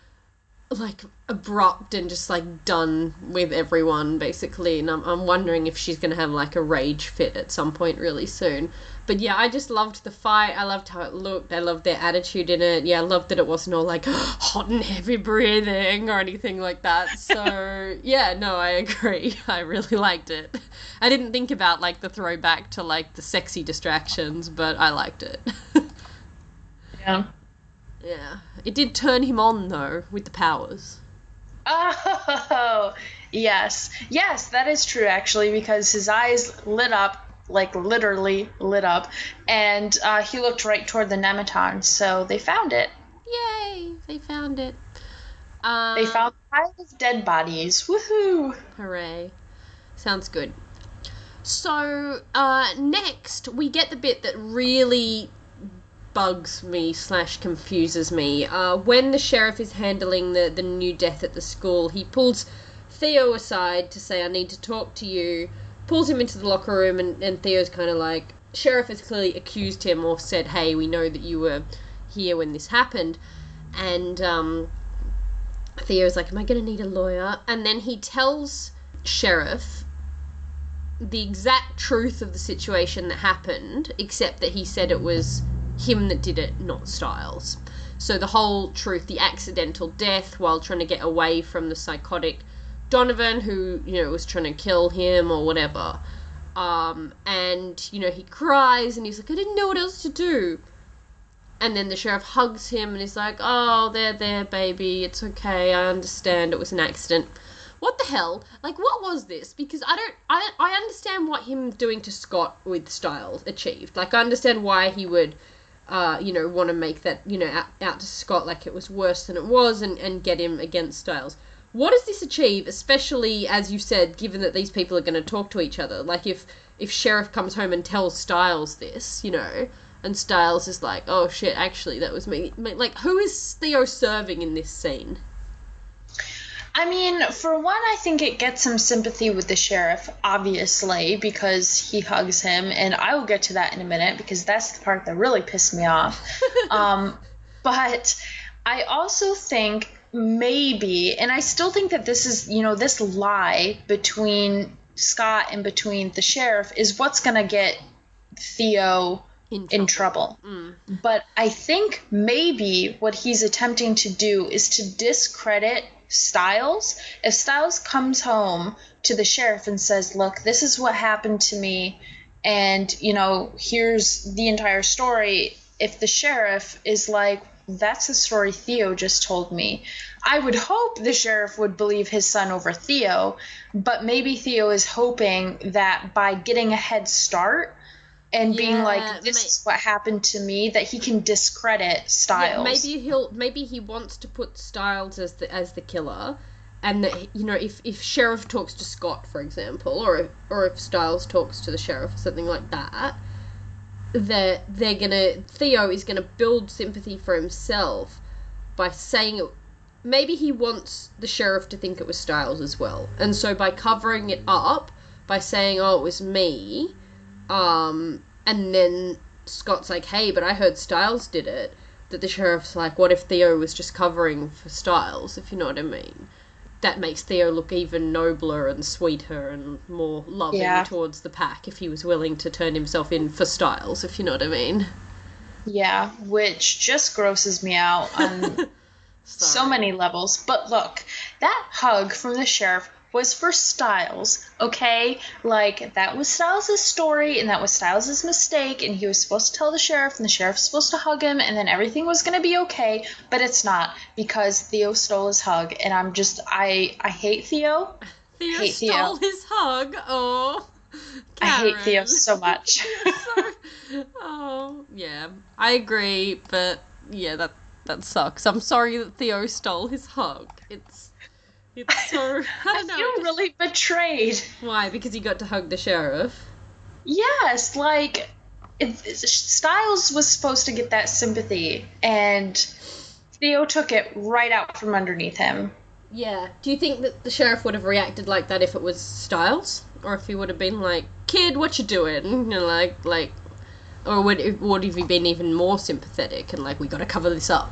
like abrupt and just like done with everyone basically, and I'm wondering if she's gonna have like a rage fit at some point really soon. But yeah, I just loved the fight. I loved how it looked. I loved their attitude in it. Yeah, I loved that it wasn't all like hot and heavy breathing or anything like that. So yeah, no, I agree. I really liked it. I didn't think about like the throwback to like the sexy distractions, but I liked it. Yeah. Yeah. It did turn him on, though, with the powers. Oh, yes. Yes, that is true, actually, because his eyes lit up, like literally lit up, and he looked right toward the Nemeton, so they found it. Yay! They found it. They found 5 dead bodies. Woohoo! Hooray. Sounds good. So, next, we get the bit that really... bugs me / confuses me. When the sheriff is handling the new death at the school, he pulls Theo aside to say, I need to talk to you, pulls him into the locker room, and Theo's kind of like, sheriff has clearly accused him or said, hey, we know that you were here when this happened, and Theo's like, am I going to need a lawyer? And then he tells sheriff the exact truth of the situation that happened, except that he said it was him that did it, not Styles. So the whole truth, the accidental death while trying to get away from the psychotic Donovan who, was trying to kill him or whatever. And, he cries and he's like, I didn't know what else to do. And then the sheriff hugs him and he's like, oh, there, baby, it's okay, I understand, it was an accident. What the hell? Like, what was this? Because I understand what him doing to Scott with Styles achieved. Like, I understand why he would... want to make that, out to Scott like it was worse than it was and get him against Styles. What does this achieve, especially, as you said, given that these people are going to talk to each other? Like, if Sheriff comes home and tells Styles this, and Styles is like, oh, shit, actually, that was me. Like, who is Theo serving in this scene? I mean, for one, I think it gets some sympathy with the sheriff, obviously, because he hugs him, and I will get to that in a minute, because that's the part that really pissed me off. But I also think maybe, and I still think that this is, this lie between Scott and between the sheriff is what's going to get Theo in trouble. But I think maybe what he's attempting to do is to discredit Styles. If Styles comes home to the sheriff and says, look, this is what happened to me, and here's the entire story, if the sheriff is like, that's the story Theo just told me, I would hope the sheriff would believe his son over Theo. But maybe Theo is hoping that by getting a head start and being like, this is what happened to me, that he can discredit Styles. Yeah, maybe he wants to put Styles as the killer, and that, you know, if Sheriff talks to Scott, for example, or if Stiles talks to the Sheriff or something like that, that Theo is gonna build sympathy for himself by saying it. Maybe he wants the Sheriff to think it was Stiles as well, and so by covering it up, by saying, oh, it was me, and then Scott's like, hey, but I heard Stiles did it, that the Sheriff's like, what if Theo was just covering for Stiles, if you know what I mean? That makes Theo look even nobler and sweeter and more loving towards the pack if he was willing to turn himself in for Stiles, if you know what I mean. Yeah, which just grosses me out on so many levels. But look, that hug from the Sheriff was for Stiles, okay? Like, that was Stiles' story, and that was Stiles' mistake, and he was supposed to tell the Sheriff, and the Sheriff's supposed to hug him, and then everything was gonna be okay, but it's not, because Theo stole his hug, and I'm just, I hate Theo. Theo stole his hug. Oh, Karen. I hate Theo so much. Oh, yeah, I agree, but yeah, that sucks. I'm sorry that Theo stole his hug. It's so, I don't know. I feel really betrayed. Why? Because he got to hug the Sheriff? Yes, like, Stiles was supposed to get that sympathy, and Theo took it right out from underneath him. Yeah. Do you think that the Sheriff would have reacted like that if it was Stiles? Or if he would have been like, kid, what you doing? You know, like, or would have he been even more sympathetic and like, we gotta cover this up?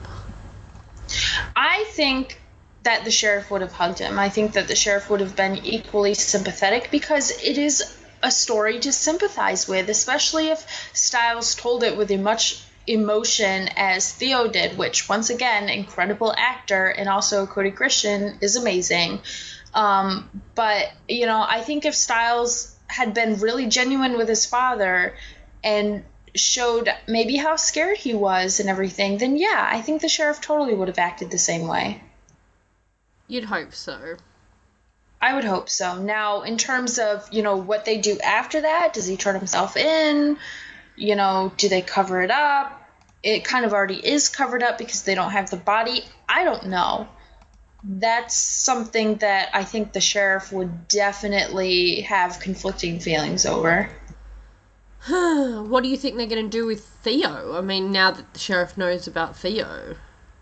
I think that the Sheriff would have hugged him. I think that the Sheriff would have been equally sympathetic, because it is a story to sympathize with, especially if Stiles told it with as much emotion as Theo did, which, once again, incredible actor, and also Cody Christian is amazing. But, you know, I think if Stiles had been really genuine with his father and showed maybe how scared he was and everything, then yeah, I think the Sheriff totally would have acted the same way. You'd hope so. I would hope so. Now, in terms of, you know, what they do after that, does he turn himself in? You know, do they cover it up? It kind of already is covered up because they don't have the body. I don't know. That's something that I think the Sheriff would definitely have conflicting feelings over. What do you think they're going to do with Theo? I mean, now that the Sheriff knows about Theo.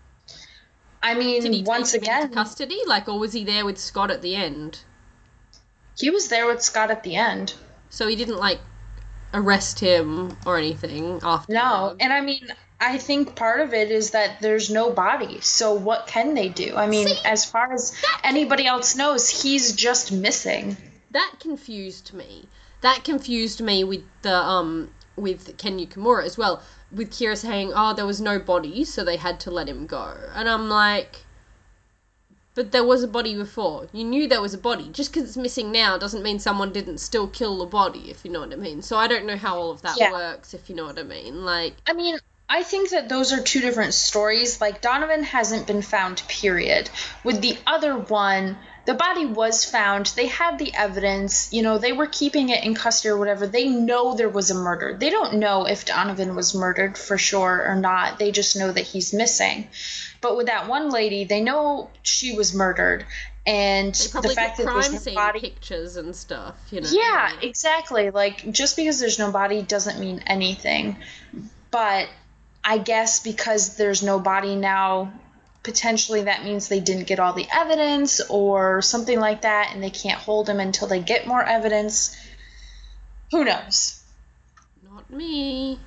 I mean, did he once take him again, into custody? Like, or was he there with Scott at the end? He was there with Scott at the end. So he didn't, like, arrest him or anything after? No, and I mean, I think part of it is that there's no body, so what can they do? I mean, as far as anybody else knows, he's just missing. That confused me. That confused me with the, with Ken Yukimura as well. With Kira saying, oh, there was no body, so they had to let him go. And I'm like, but there was a body before. You knew there was a body. Just because it's missing now doesn't mean someone didn't still kill the body, if you know what I mean. So I don't know how all of that works, if you know what I mean. Like, I mean, I think that those are two different stories. Like, Donovan hasn't been found, period. With the other one, the body was found. They had the evidence. You know, they were keeping it in custody or whatever. They know there was a murder. They don't know if Donovan was murdered for sure or not. They just know that he's missing. But with that one lady, they know she was murdered. And the fact that there's no body, pictures and stuff, you know. Yeah, exactly. Like, just because there's no body doesn't mean anything. But I guess because there's no body now, potentially that means they didn't get all the evidence or something like that, and they can't hold him until they get more evidence. Who knows? Not me.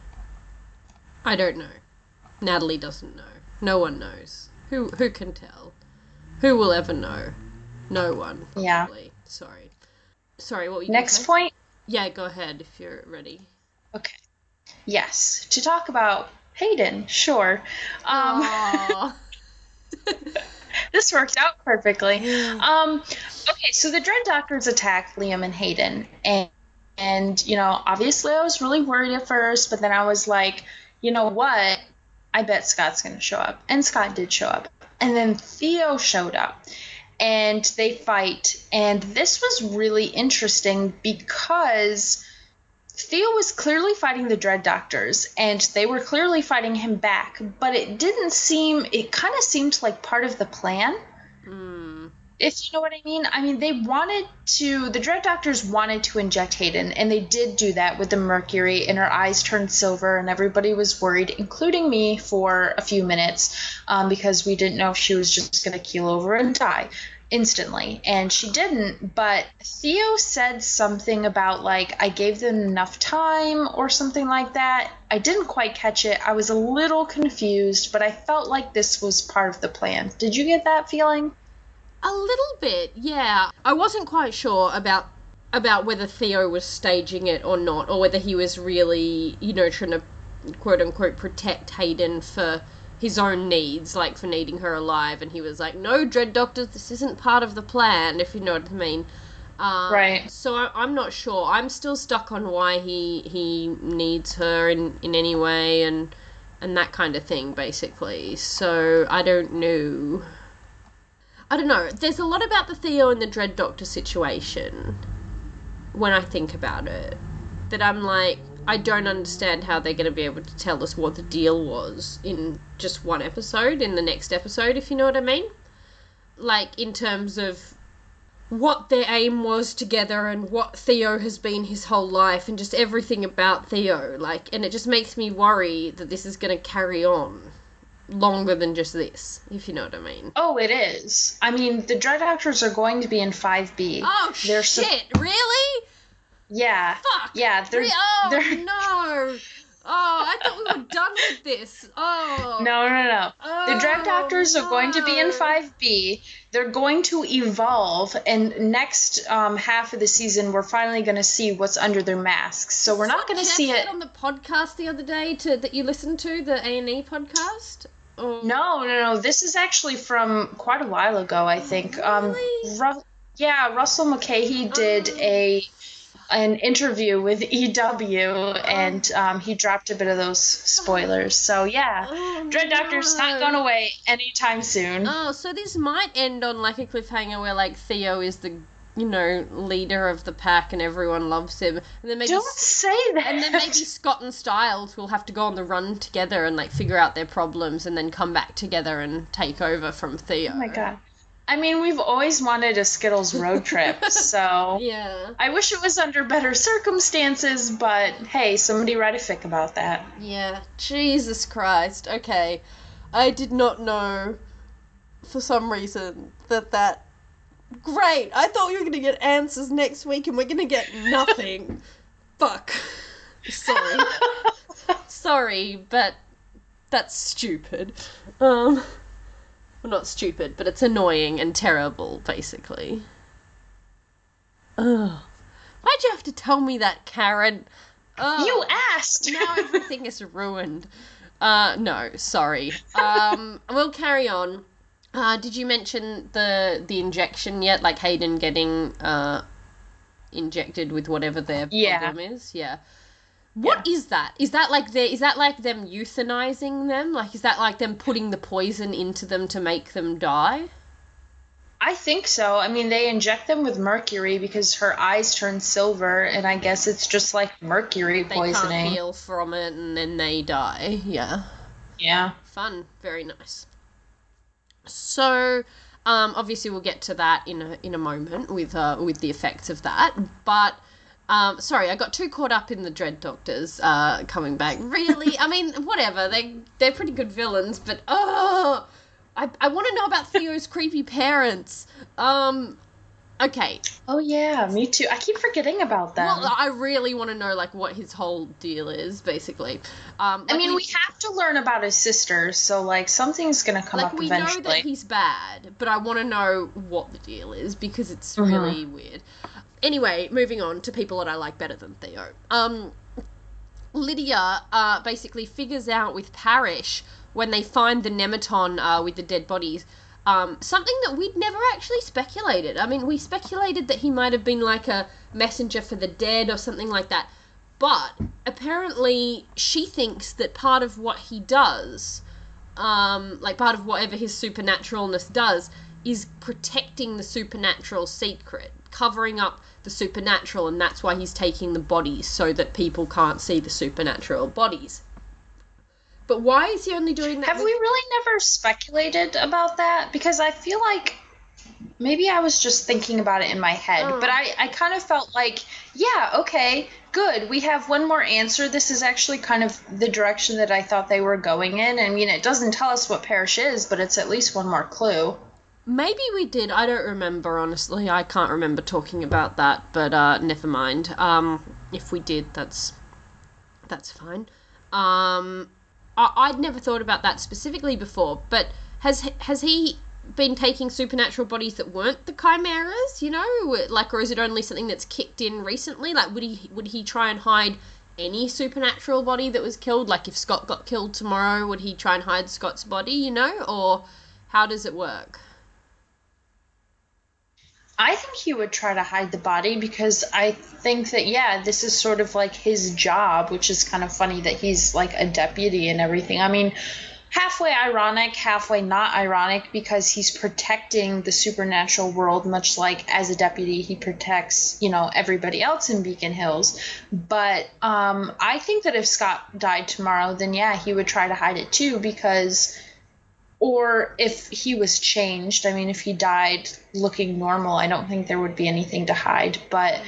I don't know. Natalie doesn't know. No one knows. Who can tell? Who will ever know? No one. Probably. Yeah. Sorry, what were you Next point? Yeah, go ahead if you're ready. Okay. Yes. To talk about Hayden, sure. This worked out perfectly. Okay, so the Dread Doctors attack Liam and Hayden, and you know, obviously I was really worried at first, but then I was like, you know what? I bet Scott's going to show up. And Scott did show up. And then Theo showed up. And they fight. And this was really interesting because Theo was clearly fighting the Dread Doctors. And they were clearly fighting him back. But it kind of seemed like part of the plan. if you know what I mean. I mean, the Dread Doctors wanted to inject Hayden, and they did do that with the mercury, and her eyes turned silver, and everybody was worried, including me, for a few minutes, because we didn't know if she was just going to keel over and die instantly, and she didn't. But Theo said something about, like, I gave them enough time or something like that. I didn't quite catch it. I was a little confused, but I felt like this was part of the plan. Did you get that feeling? A little bit, yeah. I wasn't quite sure about whether Theo was staging it or not, or whether he was really, trying to quote-unquote protect Hayden for his own needs, like for needing her alive, and he was like, no, Dread Doctors, this isn't part of the plan, if you know what I mean. Right. So I'm not sure. I'm still stuck on why he needs her in any way, and that kind of thing, basically. So I don't know. There's a lot about the Theo and the Dread Doctor situation, when I think about it, that I'm like, I don't understand how they're going to be able to tell us what the deal was in just one episode, in the next episode, if you know what I mean. Like, in terms of what their aim was together and what Theo has been his whole life and just everything about Theo. Like, and it just makes me worry that this is going to carry on longer than just this, if you know what I mean. Oh, it is. I mean, the Dread Doctors are going to be in 5B. Oh, shit! Really? Yeah. Fuck! Yeah, they're... no! Oh, I thought we were done with this. Oh. No. Oh, the Dread Doctors are going to be in 5B. They're going to evolve, and next half of the season, we're finally going to see what's under their masks. So we're not going to see it on the podcast the other day that you listened to, the A&E podcast. Or... No. This is actually from quite a while ago, I think. Really? Russell McKay did an interview with EW, and he dropped a bit of those spoilers. So yeah, Dread Doctor's not going away anytime soon. Oh, so this might end on like a cliffhanger where like Theo is the leader of the pack and everyone loves him, and then maybe don't say that. And then maybe Scott and Styles will have to go on the run together and like figure out their problems and then come back together and take over from Theo. Oh my god. I mean, we've always wanted a Skittles road trip, so yeah. I wish it was under better circumstances, but hey, somebody write a fic about that. Yeah, Jesus Christ. Okay, I did not know for some reason that. Great, I thought we were going to get answers next week and we're going to get nothing. Fuck. Sorry, but that's stupid. Well, not stupid, but it's annoying and terrible, basically. Ugh. Why'd you have to tell me that, Karen? Ugh. You asked! Now everything is ruined. No, sorry. We'll carry on. Did you mention the injection yet? Like Hayden getting injected with whatever their problem is? Yeah. What is that? Is that like them euthanizing them? Like, is that like them putting the poison into them to make them die? I think so. I mean, they inject them with mercury because her eyes turn silver, and I guess it's just like mercury poisoning. They can't heal from it, and then they die. Yeah. Yeah. Fun. Very nice. So, obviously we'll get to that in a moment with the effects of that. But, sorry, I got too caught up in the Dread Doctors coming back. Really? I mean, whatever. They're pretty good villains, but I want to know about Theo's creepy parents. Okay. Oh yeah, me too. I keep forgetting about them. Well, I really want to know like what his whole deal is, basically. I mean, we have to learn about his sisters, so like something's gonna come up eventually. We know that he's bad, but I want to know what the deal is because it's really weird. Anyway, moving on to people that I like better than Theo. Lydia basically figures out with Parrish when they find the Nemeton with the dead bodies. Something that we'd never actually speculated. I mean, we speculated that he might have been like a messenger for the dead or something like that. But apparently she thinks that part of what he does, like part of whatever his supernaturalness does, is protecting the supernatural secret, covering up the supernatural, and that's why he's taking the bodies so that people can't see the supernatural bodies. But why is he only doing that? Have we really never speculated about that? Because I feel like Maybe I was just thinking about it in my head, but I kind of felt like, yeah, okay, good. We have one more answer. This is actually kind of the direction that I thought they were going in. I mean, it doesn't tell us what Parrish is, but it's at least one more clue. Maybe we did. I don't remember, honestly. I can't remember talking about that, but never mind. If we did, that's fine. I'd never thought about that specifically before, but has he been taking supernatural bodies that weren't the chimeras, you know? Like, or is it only something that's kicked in recently? Like, would he try and hide any supernatural body that was killed? Like, if Scott got killed tomorrow, would he try and hide Scott's body, you know? Or how does it work? I think he would try to hide the body because I think that, yeah, this is sort of like his job, which is kind of funny that he's like a deputy and everything. I mean, halfway ironic, halfway not ironic, because he's protecting the supernatural world, much like as a deputy he protects, you know, everybody else in Beacon Hills. But I think that if Scott died tomorrow, then yeah, he would try to hide it too, because... Or if he was changed, I mean, if he died looking normal, I don't think there would be anything to hide. But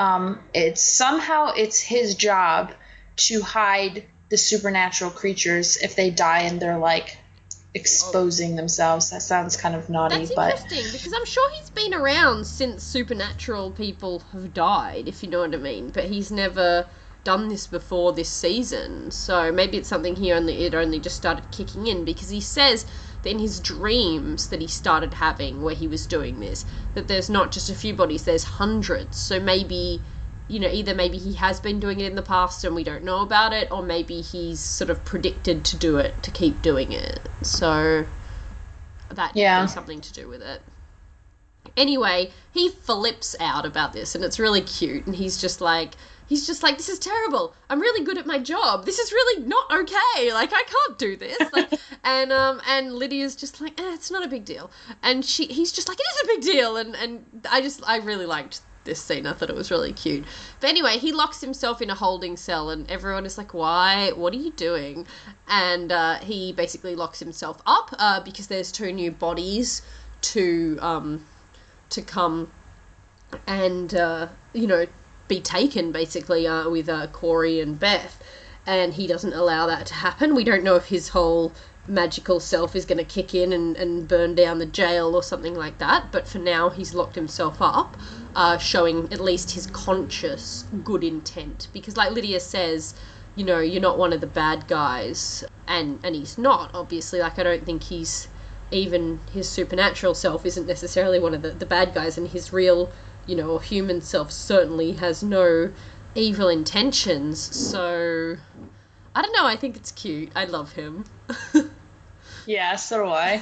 it's his job to hide the supernatural creatures if they die and they're, like, exposing themselves. That sounds kind of naughty. That's interesting, because I'm sure he's been around since supernatural people have died, if you know what I mean. But he's never done this before this season, so maybe it's something it only just started kicking in, because he says that in his dreams that he started having where he was doing this, that there's not just a few bodies, there's hundreds. So maybe, you know, either maybe he has been doing it in the past and we don't know about it, or maybe he's sort of predicted to do it, to keep doing it. So that could be something to do with it. Anyway, he flips out about this, and it's really cute, and he's just like, this is terrible. I'm really good at my job. This is really not okay. Like, I can't do this. Like, and Lydia's just like, it's not a big deal. And he's just like, it is a big deal. And I really liked this scene. I thought it was really cute. But anyway, he locks himself in a holding cell, and everyone is like, why? What are you doing? And he basically locks himself up because there's 2 new bodies to come and, you know, be taken, basically, with Corey and Beth, and he doesn't allow that to happen. We don't know if his whole magical self is going to kick in and burn down the jail or something like that, but for now he's locked himself up, showing at least his conscious good intent, because like Lydia says, you know, you're not one of the bad guys, and he's not, obviously. Like, I don't think he's, even his supernatural self isn't necessarily one of the bad guys, and his real, you know, human self certainly has no evil intentions. So I don't know, I think it's cute. I love him. Yeah, so do I.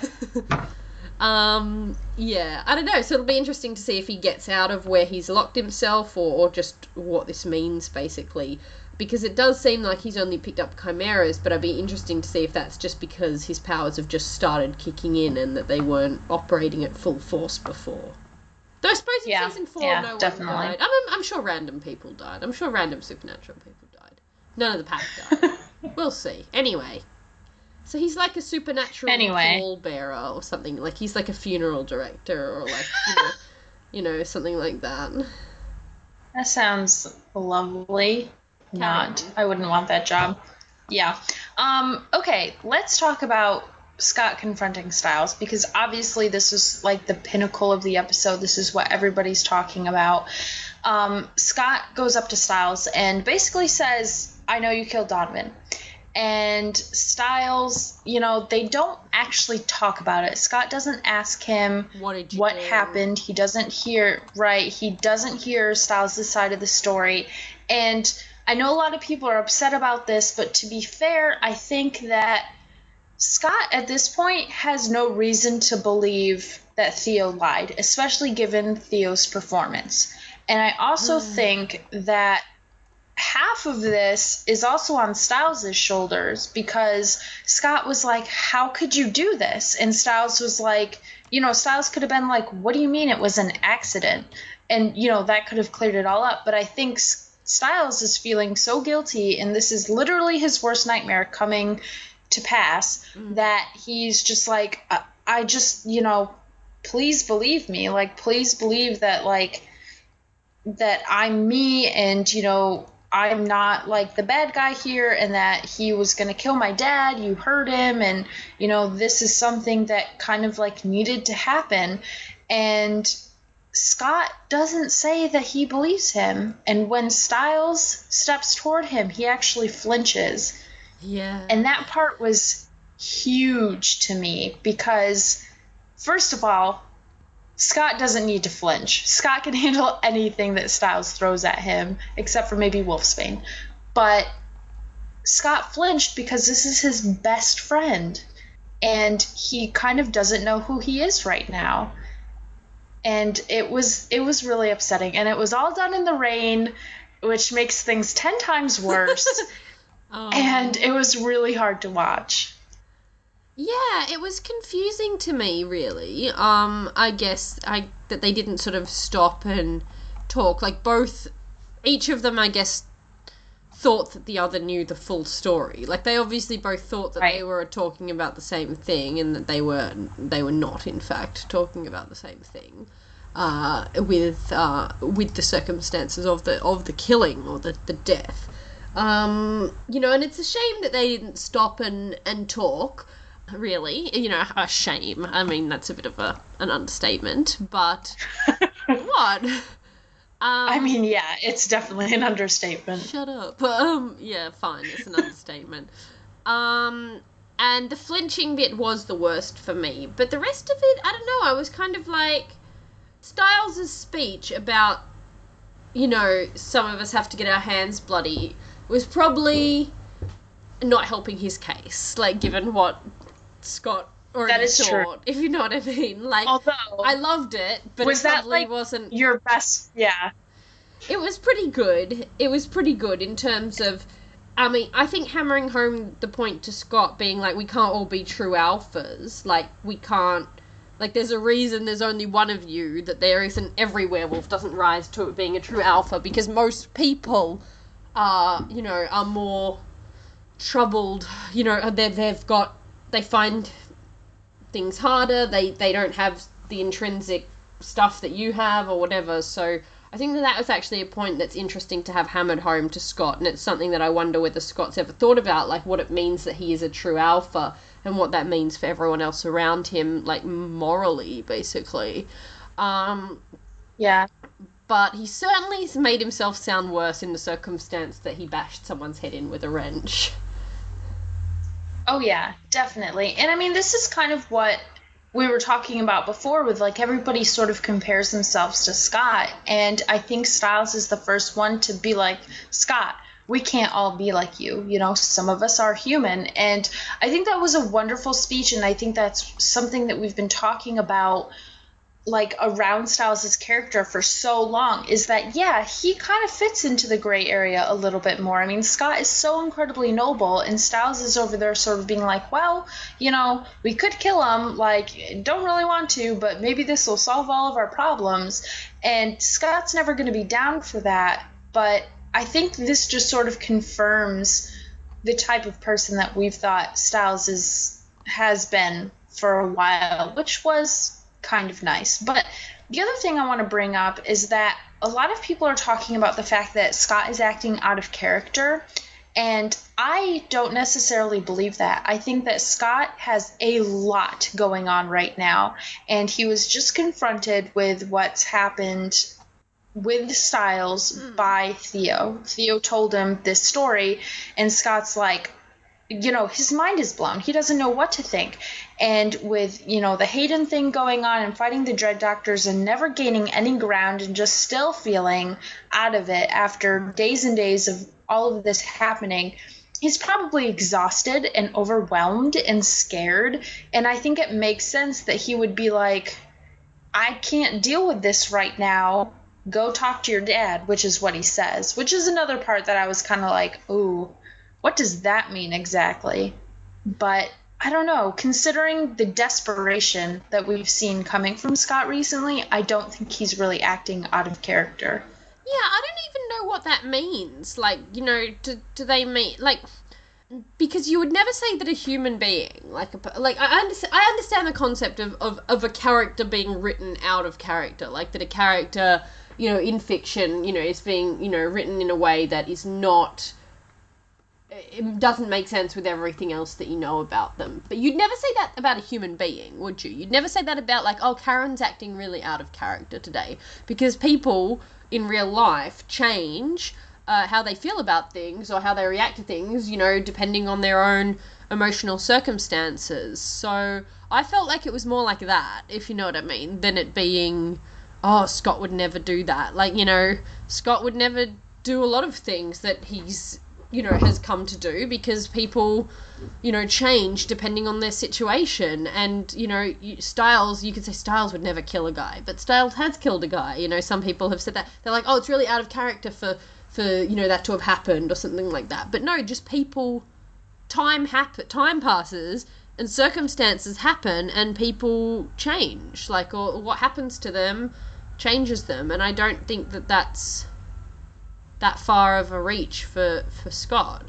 Yeah, I don't know. So it'll be interesting to see if he gets out of where he's locked himself, or just what this means, basically. Because it does seem like he's only picked up chimeras, but I'd be interesting to see if that's just because his powers have just started kicking in and that they weren't operating at full force before. Though I suppose in season 4, no definitely. One died. I'm sure random people died. I'm sure random supernatural people died. None of the pack died. We'll see. Anyway. So he's like a supernatural pallbearer or something. Like, he's like a funeral director, or like, you know, something like that. That sounds lovely. I wouldn't want that job. Yeah. Okay, let's talk about Scott confronting Stiles, because obviously this is like the pinnacle of the episode. This is what everybody's talking about. Scott goes up to Stiles and basically says, I know you killed Donovan. And Stiles, you know, they don't actually talk about it. Scott doesn't ask him what happened. He doesn't hear Stiles' side of the story. And I know a lot of people are upset about this, but to be fair, I think that Scott at this point has no reason to believe that Theo lied, especially given Theo's performance. And I also think that half of this is also on Stiles' shoulders, because Scott was like, how could you do this? And Stiles was like, you know, Stiles could have been like, what do you mean it was an accident? And, you know, that could have cleared it all up. But I think Stiles is feeling so guilty, and this is literally his worst nightmare coming to pass, that he's just like, I just, you know, please believe me. Like, please believe that, like, that I'm me and, you know, I'm not, like, the bad guy here and that he was going to kill my dad. You heard him and, you know, this is something that kind of, like, needed to happen. And Scott doesn't say that he believes him. And when Stiles steps toward him, he actually flinches. Yeah. And that part was huge to me because, first of all, Scott doesn't need to flinch. Scott can handle anything that Stiles throws at him, except for maybe Wolfsbane. But Scott flinched because this is his best friend, and he kind of doesn't know who he is right now. And it was really upsetting, and it was all done in the rain, which makes things 10 times worse. And it was really hard to watch. Yeah, it was confusing to me, really. I guess that they didn't sort of stop and talk. Like, each of them, I guess, thought that the other knew the full story. Like, they obviously both thought that they were talking about the same thing, and that they were not, in fact, talking about the same thing. With the circumstances of the killing or the death. You know, and it's a shame that they didn't stop and talk. Really, you know, a shame. I mean, that's a bit of an understatement, but what? I mean, yeah, it's definitely an understatement. Shut up. Yeah, fine, it's an understatement. And the flinching bit was the worst for me, but the rest of it, I don't know, I was kind of like, Stiles' speech about, you know, some of us have to get our hands bloody was probably not helping his case, like, given what Scott already thought, true. If you know what I mean. Like, although I loved it, but it probably wasn't your best. Yeah, it was pretty good. It was pretty good in terms of, I mean, I think hammering home the point to Scott being like, we can't all be true alphas. Like, we can't. Like, there's a reason there's only one of you, that there isn't every werewolf doesn't rise to being a true alpha, because most people are, you know, are more troubled, you know, they find things harder, they don't have the intrinsic stuff that you have or whatever, so I think that was actually a point that's interesting to have hammered home to Scott, and it's something that I wonder whether Scott's ever thought about, like, what it means that he is a true alpha, and what that means for everyone else around him, like, morally, basically. Yeah. But he certainly made himself sound worse in the circumstance that he bashed someone's head in with a wrench. Oh, yeah, definitely. And, I mean, this is kind of what we were talking about before with, like, everybody sort of compares themselves to Scott. And I think Stiles is the first one to be like, Scott, we can't all be like you. You know, some of us are human. And I think that was a wonderful speech. And I think that's something that we've been talking about, like, around Stiles' character for so long, is that, yeah, he kind of fits into the gray area a little bit more. I mean, Scott is so incredibly noble, and Stiles is over there sort of being like, well, you know, we could kill him, like, don't really want to, but maybe this will solve all of our problems. And Scott's never going to be down for that, but I think this just sort of confirms the type of person that we've thought Stiles has been for a while, which was kind of nice. But the other thing I want to bring up is that a lot of people are talking about the fact that Scott is acting out of character, and I don't necessarily believe that. I think that Scott has a lot going on right now, and he was just confronted with what's happened with Stiles by Theo. Theo told him this story, and Scott's like, you know, his mind is blown. He doesn't know what to think. And with, you know, the Hayden thing going on and fighting the Dread Doctors and never gaining any ground and just still feeling out of it after days and days of all of this happening, he's probably exhausted and overwhelmed and scared. And I think it makes sense that he would be like, I can't deal with this right now. Go talk to your dad, which is what he says, which is another part that I was kind of like, ooh, what does that mean exactly? But I don't know. Considering the desperation that we've seen coming from Scott recently, I don't think he's really acting out of character. Yeah, I don't even know what that means. Like, you know, do they mean, like, because you would never say that a human being, I understand the concept of a character being written out of character, like that a character, you know, in fiction, you know, is being, you know, written in a way that is not, it doesn't make sense with everything else that you know about them. But you'd never say that about a human being, would you? You'd never say that about, like, oh, Karen's acting really out of character today, because people in real life change how they feel about things or how they react to things, you know, depending on their own emotional circumstances. So I felt like it was more like that, if you know what I mean, than it being, oh, Scott would never do that. Like, you know, Scott would never do a lot of things that he's, you know, has come to do, because people, you know, change depending on their situation. And, you know, Stiles, you could say Stiles would never kill a guy, but Stiles has killed a guy. You know, some people have said that. They're like, oh, it's really out of character for you know, that to have happened or something like that. But no, just people, time passes and circumstances happen and people change, like, or what happens to them changes them. And I don't think that that's that far of a reach for Scott.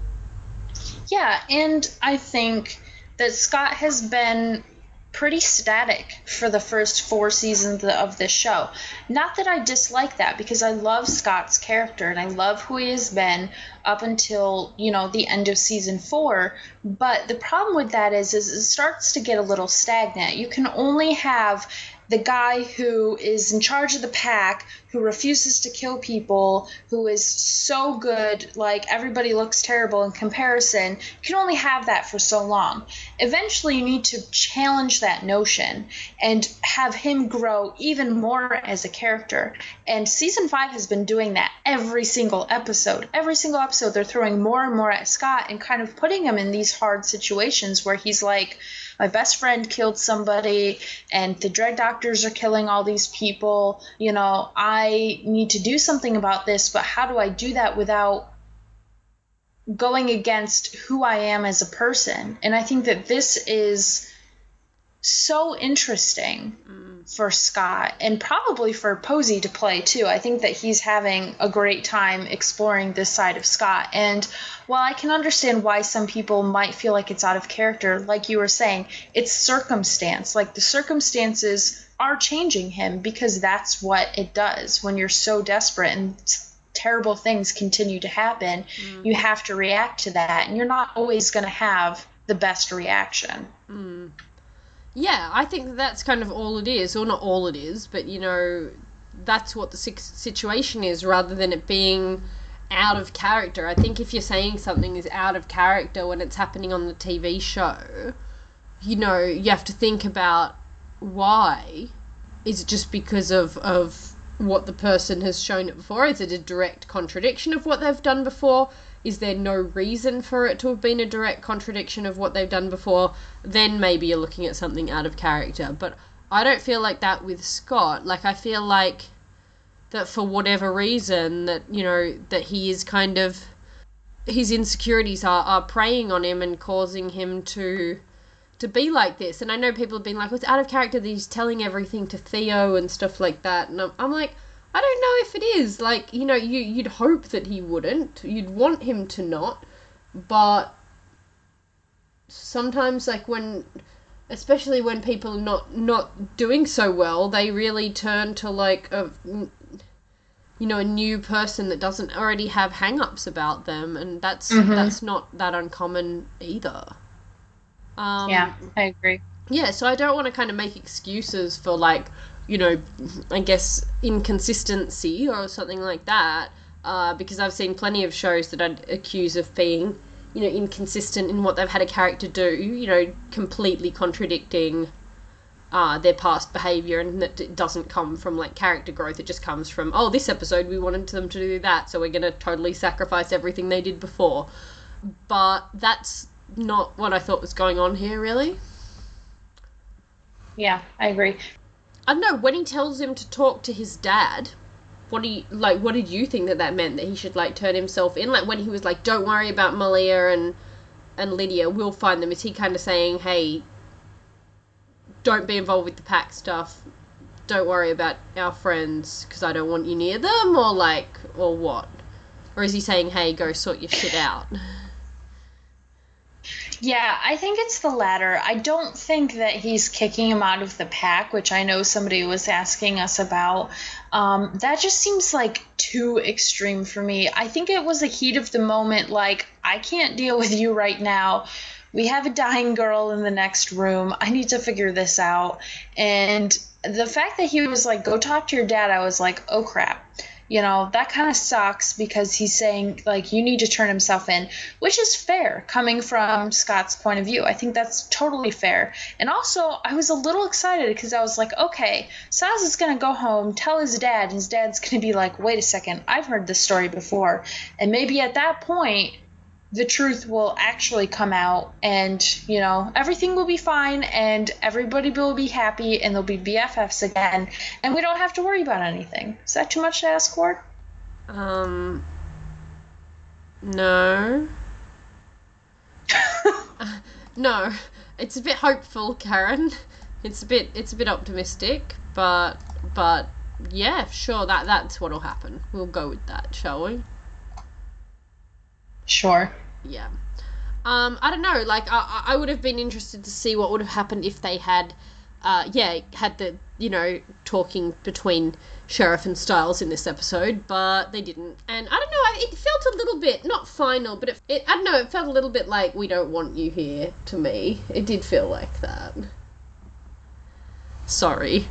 Yeah, and I think that Scott has been pretty static for the first 4 seasons of this show. Not that I dislike that, because I love Scott's character and I love who he has been up until, you know, the end of season 4. But the problem with that is it starts to get a little stagnant. You can only have the guy who is in charge of the pack, who refuses to kill people, who is so good, like everybody looks terrible in comparison. You can only have that for so long. Eventually you need to challenge that notion and have him grow even more as a character. And season 5 has been doing that every single episode. Every single episode they're throwing more and more at Scott and kind of putting him in these hard situations where he's like, my best friend killed somebody and the drug doctors are killing all these people. You know, I need to do something about this, but how do I do that without going against who I am as a person? And I think that this is so interesting for Scott, and probably for Posey to play too. I think that he's having a great time exploring this side of Scott. And while I can understand why some people might feel like it's out of character, like you were saying, it's circumstance. Like, the circumstances are changing him, because that's what it does when you're so desperate and terrible things continue to happen. You have to react to that, and you're not always going to have the best reaction. Yeah, I think that's kind of all it is, or not all it is, but, you know, that's what the situation is, rather than it being out of character. I think if you're saying something is out of character when it's happening on the TV show, you know, you have to think about why. Is it just because of what the person has shown it before? Is it a direct contradiction of what they've done before? Is there no reason for it to have been a direct contradiction of what they've done before? Then maybe you're looking at something out of character. But I don't feel like that with Scott. Like, I feel like that for whatever reason, that, you know, that he is kind of, his insecurities are preying on him and causing him to be like this. And I know people have been like, well, it's out of character that he's telling everything to Theo and stuff like that. And I'm like, I don't know if it is. Like, you know, you'd hope that he wouldn't. You'd want him to not. But sometimes, like, especially when people are not doing so well, they really turn to, like, a new person that doesn't already have hang-ups about them. And that's not that uncommon either. Yeah, I agree. Yeah, so I don't want to kind of make excuses for, like, you know, I guess inconsistency or something like that, because I've seen plenty of shows that I'd accuse of being, you know, inconsistent in what they've had a character do, you know, completely contradicting their past behaviour, and that it doesn't come from, like, character growth. It just comes from, oh, this episode we wanted them to do that, so we're going to totally sacrifice everything they did before. But that's not what I thought was going on here, really. Yeah, I agree. I don't know, when he tells him to talk to his dad, what did you think that meant? That he should, like, turn himself in? Like, when he was like, don't worry about Malia and Lydia, we'll find them. Is he kind of saying, hey, don't be involved with the pack stuff, don't worry about our friends because I don't want you near them, or what? Or is he saying, hey, go sort your shit out? Yeah, I think it's the latter. I don't think that he's kicking him out of the pack, which I know somebody was asking us about. That just seems like too extreme for me. I think it was a heat of the moment, like, I can't deal with you right now. We have a dying girl in the next room. I need to figure this out. And the fact that he was like, go talk to your dad, I was like, oh crap. You know, that kind of sucks because he's saying, like, you need to turn himself in, which is fair coming from Scott's point of view. I think that's totally fair. And also, I was a little excited because I was like, okay, Saz is going to go home, tell his dad, and his dad's going to be like, wait a second, I've heard this story before. And maybe at that point, the truth will actually come out and, you know, everything will be fine and everybody will be happy and they'll be BFFs again and we don't have to worry about anything. Is that too much to ask for? No. No. It's a bit hopeful, Karen. It's a bit optimistic, but yeah, sure, that's what'll happen. We'll go with that, shall we? Sure. Yeah. I don't know, like, I would have been interested to see what would have happened if they had the, you know, talking between Sheriff and Styles in this episode, but they didn't. And I don't know, it felt a little bit, not final, but it I don't know, it felt a little bit like, we don't want you here, to me. It did feel like that. Sorry.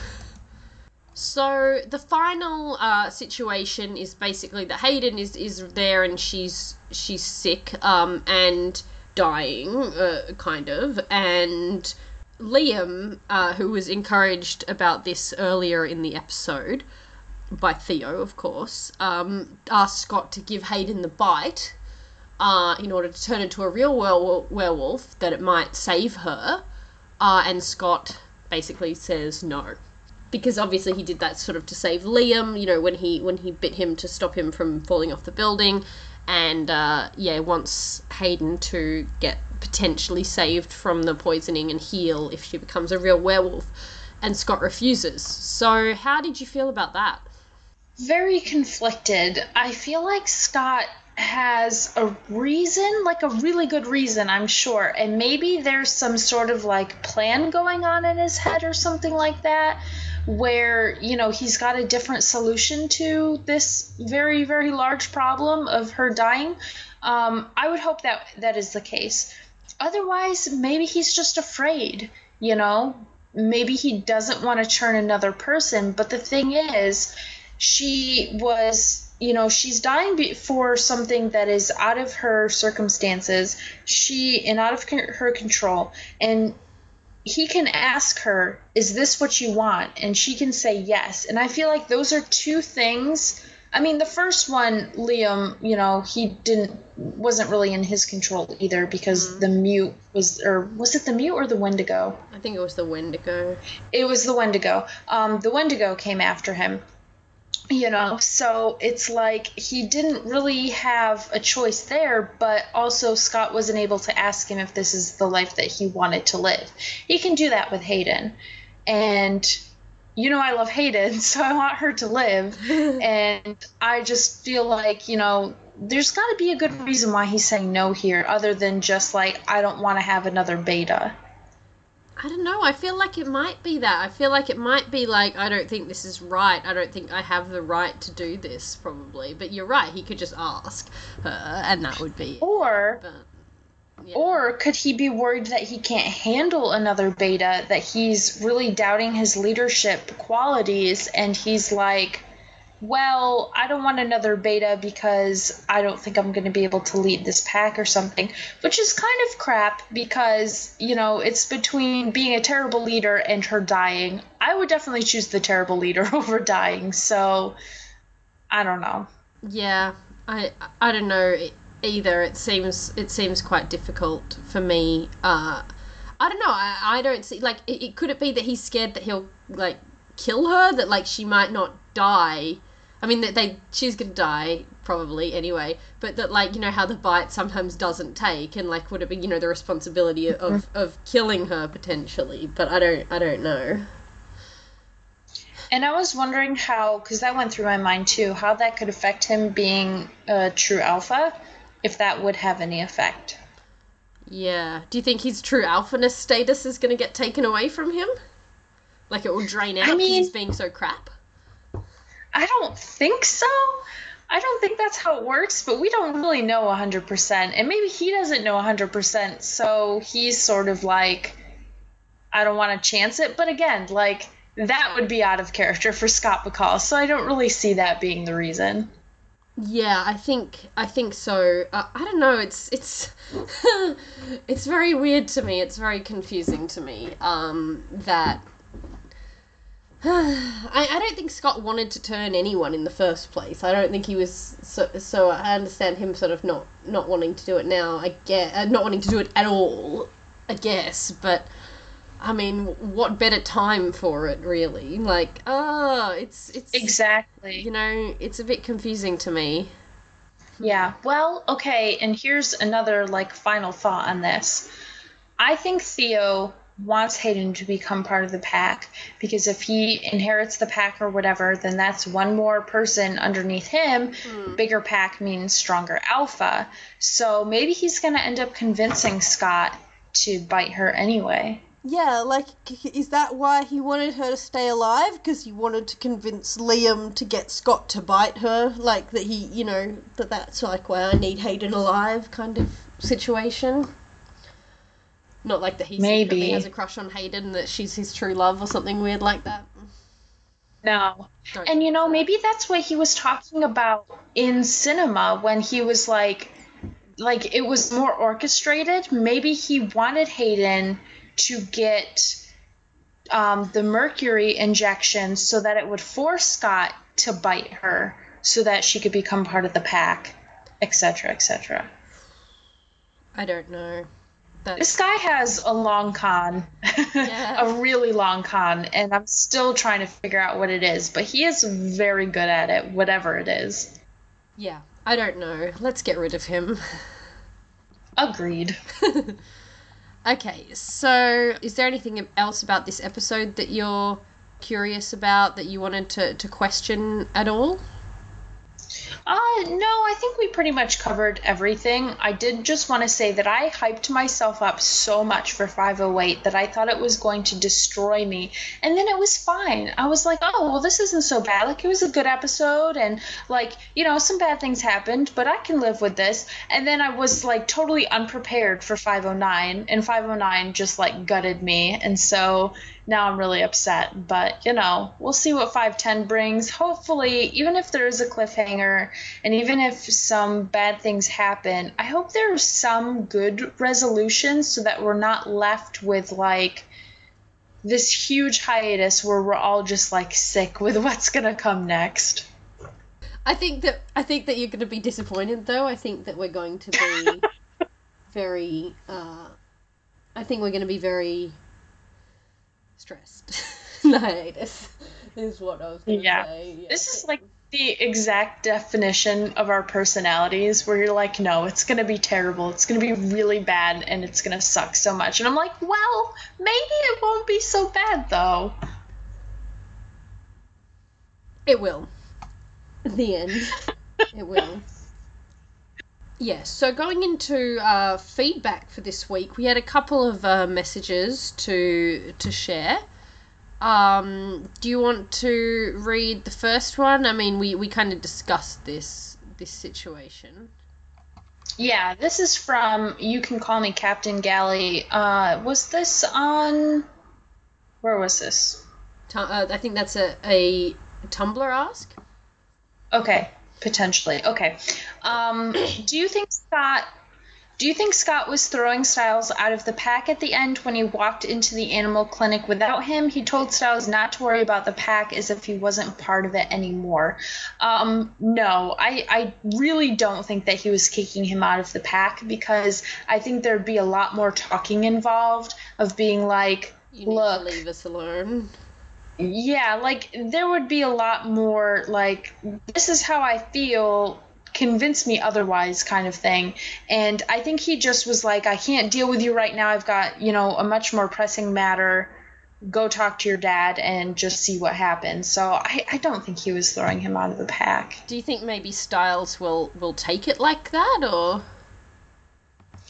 So the final situation is basically that Hayden is there and she's sick and dying, kind of, and Liam, who was encouraged about this earlier in the episode by Theo, of course, asked Scott to give Hayden the bite in order to turn into a real werewolf, that it might save her, and Scott basically says no. Because obviously he did that sort of to save Liam, you know, when he bit him to stop him from falling off the building, and wants Hayden to get potentially saved from the poisoning and heal if she becomes a real werewolf, and Scott refuses. So how did you feel about that? Very conflicted. I feel like Scott has a reason, like a really good reason, I'm sure, and maybe there's some sort of like plan going on in his head or something like that, where, you know, he's got a different solution to this very, very large problem of her dying. I would hope that is the case. Otherwise, maybe he's just afraid, you know? Maybe he doesn't want to turn another person, but the thing is, she was, you know, she's dying for something that is out of her circumstances, and out of her control, and he can ask her, is this what you want? And she can say yes. And I feel like those are two things. I mean, the first one, Liam, you know, he wasn't really in his control either, because the mute was it the mute or the Wendigo? I think it was the Wendigo. It was the Wendigo. The Wendigo came after him. You know, so it's like he didn't really have a choice there, but also Scott wasn't able to ask him if this is the life that he wanted to live. He can do that with Hayden. And, you know, I love Hayden, so I want her to live. And I just feel like, you know, there's got to be a good reason why he's saying no here, other than just like, I don't want to have another beta. I don't know. I feel like it might be that. I feel like it might be like, I don't think this is right. I don't think I have the right to do this, probably. But you're right. He could just ask her, and that would be Or, yeah. Or could he be worried that he can't handle another beta, that he's really doubting his leadership qualities, and he's like, well, I don't want another beta because I don't think I'm going to be able to lead this pack or something, which is kind of crap because, you know, it's between being a terrible leader and her dying. I would definitely choose the terrible leader over dying, so I don't know. Yeah, I don't know either. It seems quite difficult for me. I don't know. I don't see, like, could it be that he's scared that he'll, like, kill her, that, like, she might not die? I mean, she's gonna die probably anyway, but that, like, you know how the bite sometimes doesn't take, and like, would it be, you know, the responsibility of killing her potentially? But I don't know. And I was wondering how, because that went through my mind too, how that could affect him being a true alpha, if that would have any effect. Yeah. Do you think his true alphaness status is going to get taken away from him? Like it will drain out because he's being so crap? I don't think so. I don't think that's how it works, but we don't really know 100%. And maybe he doesn't know 100%, so he's sort of like, I don't want to chance it. But again, like, that would be out of character for Scott McCall, so I don't really see that being the reason. Yeah, I think so. I don't know. It's it's very weird to me. It's very confusing to me. That I don't think Scott wanted to turn anyone in the first place. I don't think he was so I understand him sort of not wanting to do it now. I guess not wanting to do it at all. I guess, but. I mean, what better time for it, really? Like, it's exactly. You know, it's a bit confusing to me. Yeah. Well, okay. And here's another like final thought on this. I think Theo wants Hayden to become part of the pack because if he inherits the pack or whatever, then that's one more person underneath him. Bigger pack means stronger alpha. So maybe he's going to end up convincing Scott to bite her anyway. Yeah, like, is that why he wanted her to stay alive? Because he wanted to convince Liam to get Scott to bite her? Like, that he, you know, that's like why I need Hayden alive kind of situation? Not like that he secretly has a crush on Hayden, that she's his true love or something weird like that. No. And, you know, maybe that's what he was talking about in cinema when he was like it was more orchestrated. Maybe he wanted Hayden to get the mercury injection so that it would force Scott to bite her so that she could become part of the pack, etc., etc. I don't know. This guy has a long con, Yeah. a really long con, and I'm still trying to figure out what it is, but he is very good at it, whatever it is. Yeah, I don't know. Let's get rid of him. Agreed. Okay, so is there anything else about this episode that you're curious about, that you wanted to question at all? No, I think we pretty much covered everything. I did just want to say that I hyped myself up so much for 508 that I thought it was going to destroy me. And then it was fine. I was like, oh, well, this isn't so bad. Like, it was a good episode. And, like, you know, some bad things happened, but I can live with this. And then I was, like, totally unprepared for 509. And 509 just, like, gutted me. And so now I'm really upset. But, you know, we'll see what 510 brings. Hopefully, even if there is a cliffhanger, and even if some bad things happen, I hope there are some good resolutions so that we're not left with, like, this huge hiatus where we're all just, like, sick with what's gonna come next. I think that you're going to be disappointed, though. I think that we're going to be very stressed. The hiatus is what I was going to say. Yeah. This is, like, the exact definition of our personalities where you're like, no, it's going to be terrible. It's going to be really bad and it's going to suck so much. And I'm like, well, maybe it won't be so bad, though. It will. At the end. It will. Yeah, so going into feedback for this week, we had a couple of messages to share. Do you want to read the first one? I mean, we kind of discussed this situation. Yeah, this is from You Can Call Me Captain Galley. Was this on... Where was this? I think that's a Tumblr ask. Okay, potentially. Okay. Do you think Scott was throwing Styles out of the pack at the end when he walked into the animal clinic without him? He told Styles not to worry about the pack as if he wasn't part of it anymore. No, I really don't think that he was kicking him out of the pack, because I think there'd be a lot more talking involved of being like, you need to leave us alone. Yeah, like, there would be a lot more, like, this is how I feel, convince me otherwise kind of thing. And I think he just was like, I can't deal with you right now. I've got, you know, a much more pressing matter. Go talk to your dad and just see what happens. So I don't think he was throwing him out of the pack. Do you think maybe Styles will take it like that, or?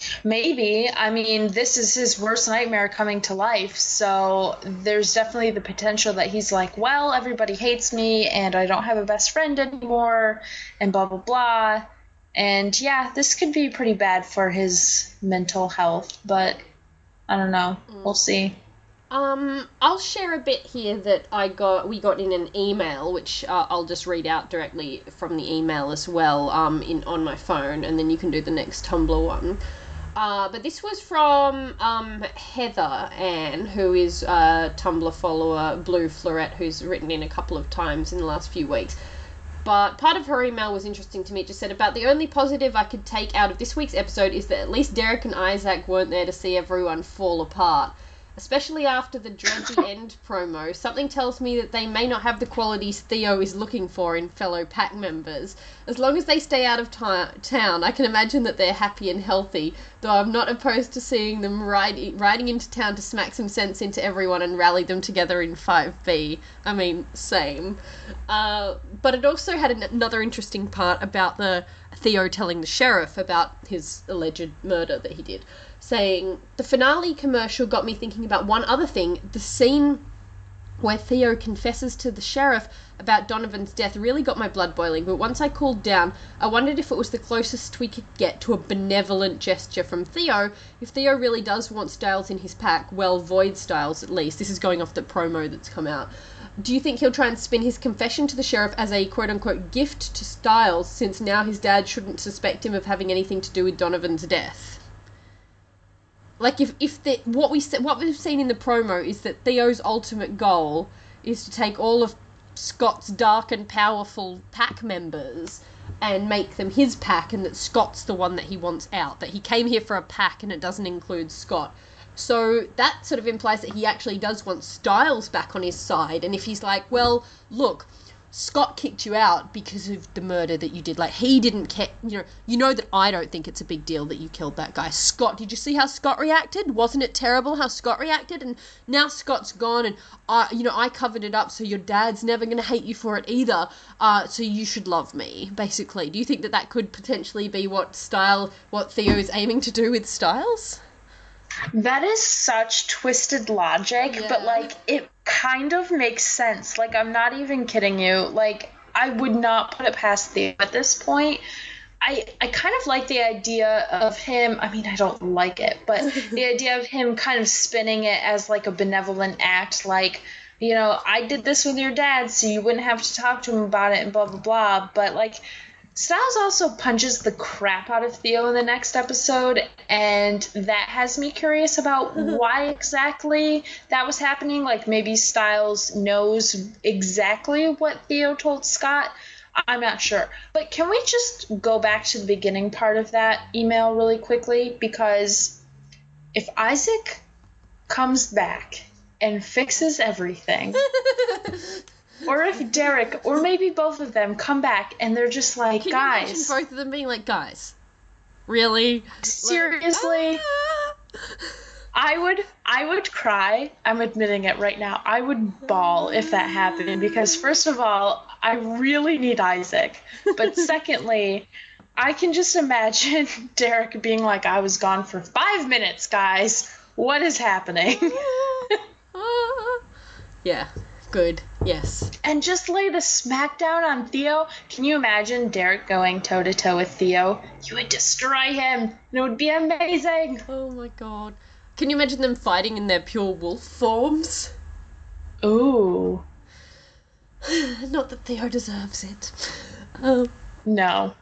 Maybe. I mean, this is his worst nightmare coming to life, so there's definitely the potential that he's like, well, everybody hates me, and I don't have a best friend anymore, and blah, blah, blah. And yeah, this could be pretty bad for his mental health, but I don't know. We'll see. I'll share a bit here that we got in an email, which I'll just read out directly from the email as well, on my phone, and then you can do the next Tumblr one. But this was from Heather Ann, who is a Tumblr follower, Blue Florette, who's written in a couple of times in the last few weeks. But part of her email was interesting to me. It just said, about the only positive I could take out of this week's episode is that at least Derek and Isaac weren't there to see everyone fall apart. Especially after the Dread End promo, something tells me that they may not have the qualities Theo is looking for in fellow pack members. As long as they stay out of town, I can imagine that they're happy and healthy, though I'm not opposed to seeing them riding into town to smack some sense into everyone and rally them together in 5B. I mean, same. But it also had another interesting part about the Theo telling the sheriff about his alleged murder that he did, saying, the finale commercial got me thinking about one other thing. The scene where Theo confesses to the sheriff about Donovan's death really got my blood boiling, but once I cooled down, I wondered if it was the closest we could get to a benevolent gesture from Theo. If Theo really does want Stiles in his pack, well, Void Stiles at least. This is going off the promo that's come out. Do you think he'll try and spin his confession to the sheriff as a quote-unquote gift to Stiles, since now his dad shouldn't suspect him of having anything to do with Donovan's death? Like, what we've seen in the promo is that Theo's ultimate goal is to take all of Scott's dark and powerful pack members and make them his pack, and that Scott's the one that he wants out, that he came here for a pack and it doesn't include Scott. So that sort of implies that he actually does want Stiles back on his side, and if he's like, well, look, Scott kicked you out because of the murder that you did. Like, he didn't care. You know that I don't think it's a big deal that you killed that guy. Scott, did you see how Scott reacted? Wasn't it terrible how Scott reacted? And now Scott's gone, and I covered it up, so your dad's never going to hate you for it either. So you should love me, basically. Do you think that could potentially be what Theo is aiming to do with Stiles? That is such twisted logic, Yeah. but, like, it kind of makes sense. Like, I'm not even kidding you. Like, I would not put it past Theo at this point. I kind of like the idea of him, I mean, I don't like it, but the idea of him kind of spinning it as, like, a benevolent act, like, I did this with your dad, so you wouldn't have to talk to him about it and blah, blah, blah, but, like, Stiles also punches the crap out of Theo in the next episode, and that has me curious about why exactly that was happening. Like, maybe Stiles knows exactly what Theo told Scott. I'm not sure. But can we just go back to the beginning part of that email really quickly? Because if Isaac comes back and fixes everything... Or if Derek, or maybe both of them, come back and they're just like, Can guys. you imagine both of them being like, guys, really? Seriously? I would cry. I'm admitting it right now. I would bawl if that happened, because first of all, I really need Isaac. But secondly, I can just imagine Derek being like, I was gone for 5 minutes, guys. What is happening? Yeah. Good. Yes. And just lay the smackdown on Theo. Can you imagine Derek going toe-to-toe with Theo? You would destroy him, and it would be amazing. Oh my god. Can you imagine them fighting in their pure wolf forms? Ooh. Not that Theo deserves it. No.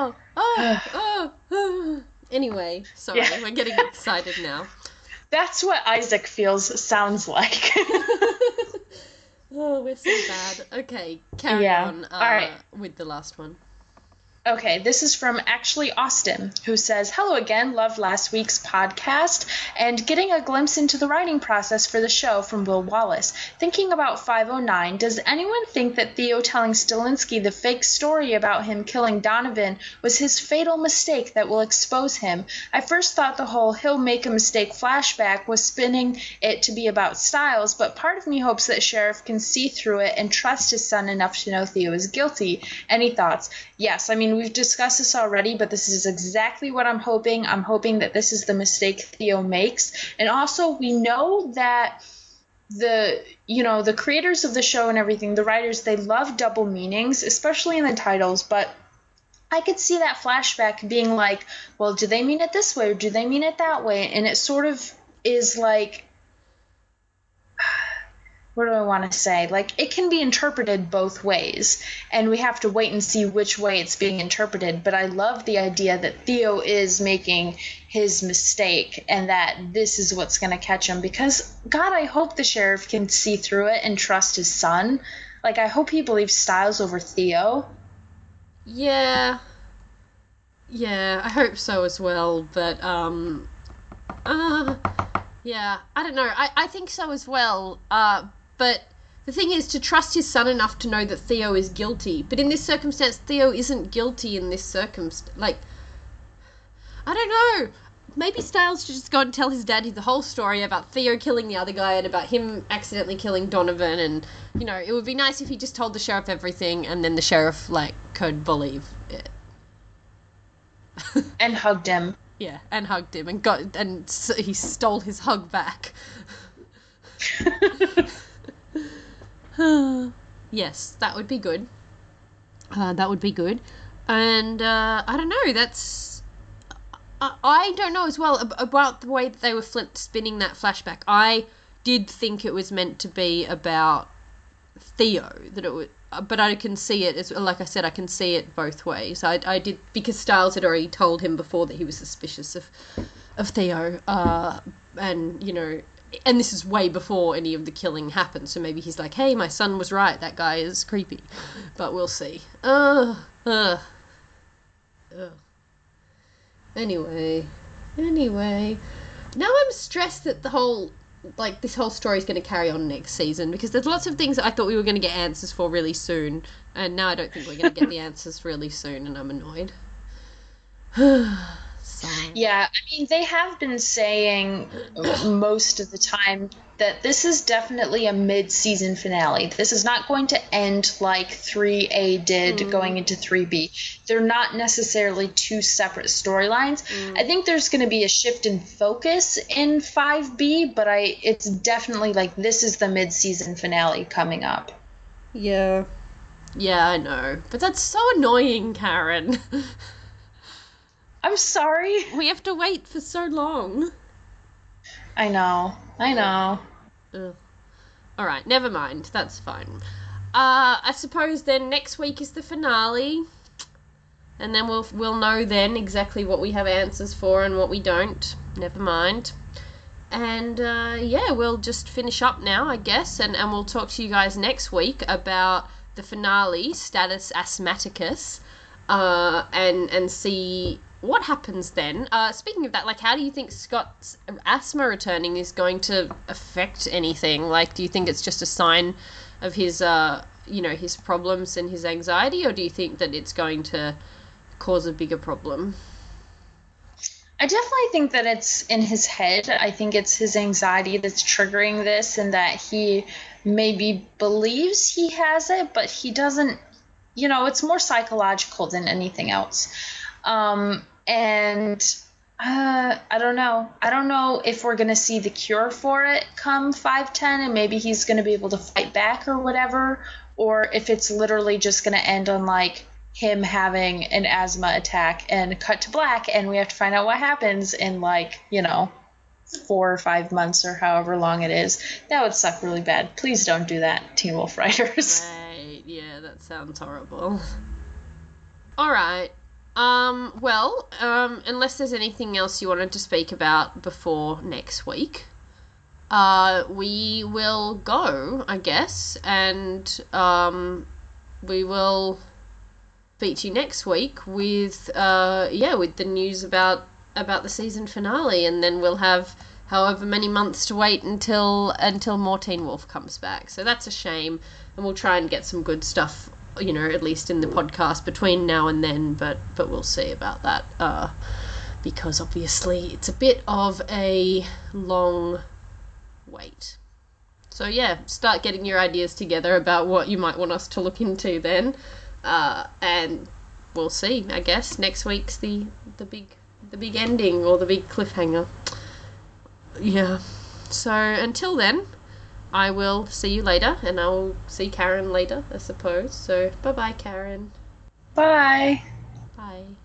Anyway, sorry, Yeah. We're getting excited now. That's what Isaac sounds like. Oh, we're so bad. Okay, carry on All right. with the last one. Okay, this is from actually Austin, who says, hello again, loved last week's podcast, and getting a glimpse into the writing process for the show from Will Wallace. Thinking about 509, does anyone think that Theo telling Stilinski the fake story about him killing Donovan was his fatal mistake that will expose him? I first thought the whole he'll make a mistake flashback was spinning it to be about Stiles, but part of me hopes that Sheriff can see through it and trust his son enough to know Theo is guilty. Any thoughts? Yes, I mean, mean, we've discussed this already, but this is exactly what I'm hoping. I'm hoping that this is the mistake Theo makes. And also, we know that the creators of the show and everything, the writers, they love double meanings, especially in the titles, but I could see that flashback being like, well, do they mean it this way or do they mean it that way? And it sort of is like, what do I want to say? Like, it can be interpreted both ways, and we have to wait and see which way it's being interpreted. But I love the idea that Theo is making his mistake and that this is what's going to catch him. Because, God, I hope the sheriff can see through it and trust his son. Like, I hope he believes Stiles over Theo. Yeah, I hope so as well, but, yeah, I don't know. I think so as well, but the thing is to trust his son enough to know that Theo is guilty. But in this circumstance, Theo isn't guilty in this circumstance. Like, I don't know. Maybe Stiles should just go and tell his daddy the whole story about Theo killing the other guy and about him accidentally killing Donovan. And, you know, it would be nice if he just told the sheriff everything and then the sheriff, like, could believe it. And hugged him. Yeah, and hugged him and he stole his hug back. Yes, that would be good. That would be good. And I don't know, that's... I don't know as well about the way that they were spinning that flashback. I did think it was meant to be about Theo, that it would... But I can see it, as like I said, I can see it both ways. I did, because Stiles had already told him before that he was suspicious of Theo, and, you know, and this is way before any of the killing happened, so maybe he's like, hey, my son was right, that guy is creepy. But we'll see. Anyway. Now I'm stressed that this whole story is going to carry on next season, because there's lots of things that I thought we were going to get answers for really soon, and now I don't think we're going to get the answers really soon, and I'm annoyed. Yeah, I mean, they have been saying most of the time that this is definitely a mid-season finale. This is not going to end like 3A did going into 3B. They're not necessarily two separate storylines. I think there's going to be a shift in focus in 5B, but it's definitely like this is the mid-season finale coming up. Yeah, I know. But that's so annoying, Karen. I'm sorry. We have to wait for so long. I know. Ugh. All right, never mind. That's fine. I suppose then next week is the finale, and then we'll know then exactly what we have answers for and what we don't. Never mind. And we'll just finish up now, I guess, and we'll talk to you guys next week about the finale, Status Asthmaticus, and see what happens then. Speaking of that, like, how do you think Scott's asthma returning is going to affect anything? Like, do you think it's just a sign of his, his problems and his anxiety, or do you think that it's going to cause a bigger problem? I definitely think that it's in his head. I think it's his anxiety that's triggering this, and that he maybe believes he has it, but he doesn't, it's more psychological than anything else. And I don't know. I don't know if we're going to see the cure for it come 5/10 and maybe he's going to be able to fight back or whatever, or if it's literally just going to end on like him having an asthma attack and cut to black and we have to find out what happens in 4 or 5 months or however long it is. That would suck really bad. Please don't do that, Teen Wolf writers. Right. Yeah, that sounds horrible. All right. Unless there's anything else you wanted to speak about before next week, we will go, I guess, and we will beat you next week with the news about the season finale, and then we'll have however many months to wait until more Teen Wolf comes back. So that's a shame, and we'll try and get some good stuff, at least in the podcast between now and then, but we'll see about that, because obviously it's a bit of a long wait. So start getting your ideas together about what you might want us to look into then, and we'll see. I guess next week's the big ending or the big cliffhanger. Yeah. So until then, I will see you later, and I'll see Karen later, I suppose. So bye bye, Karen. Bye. Bye.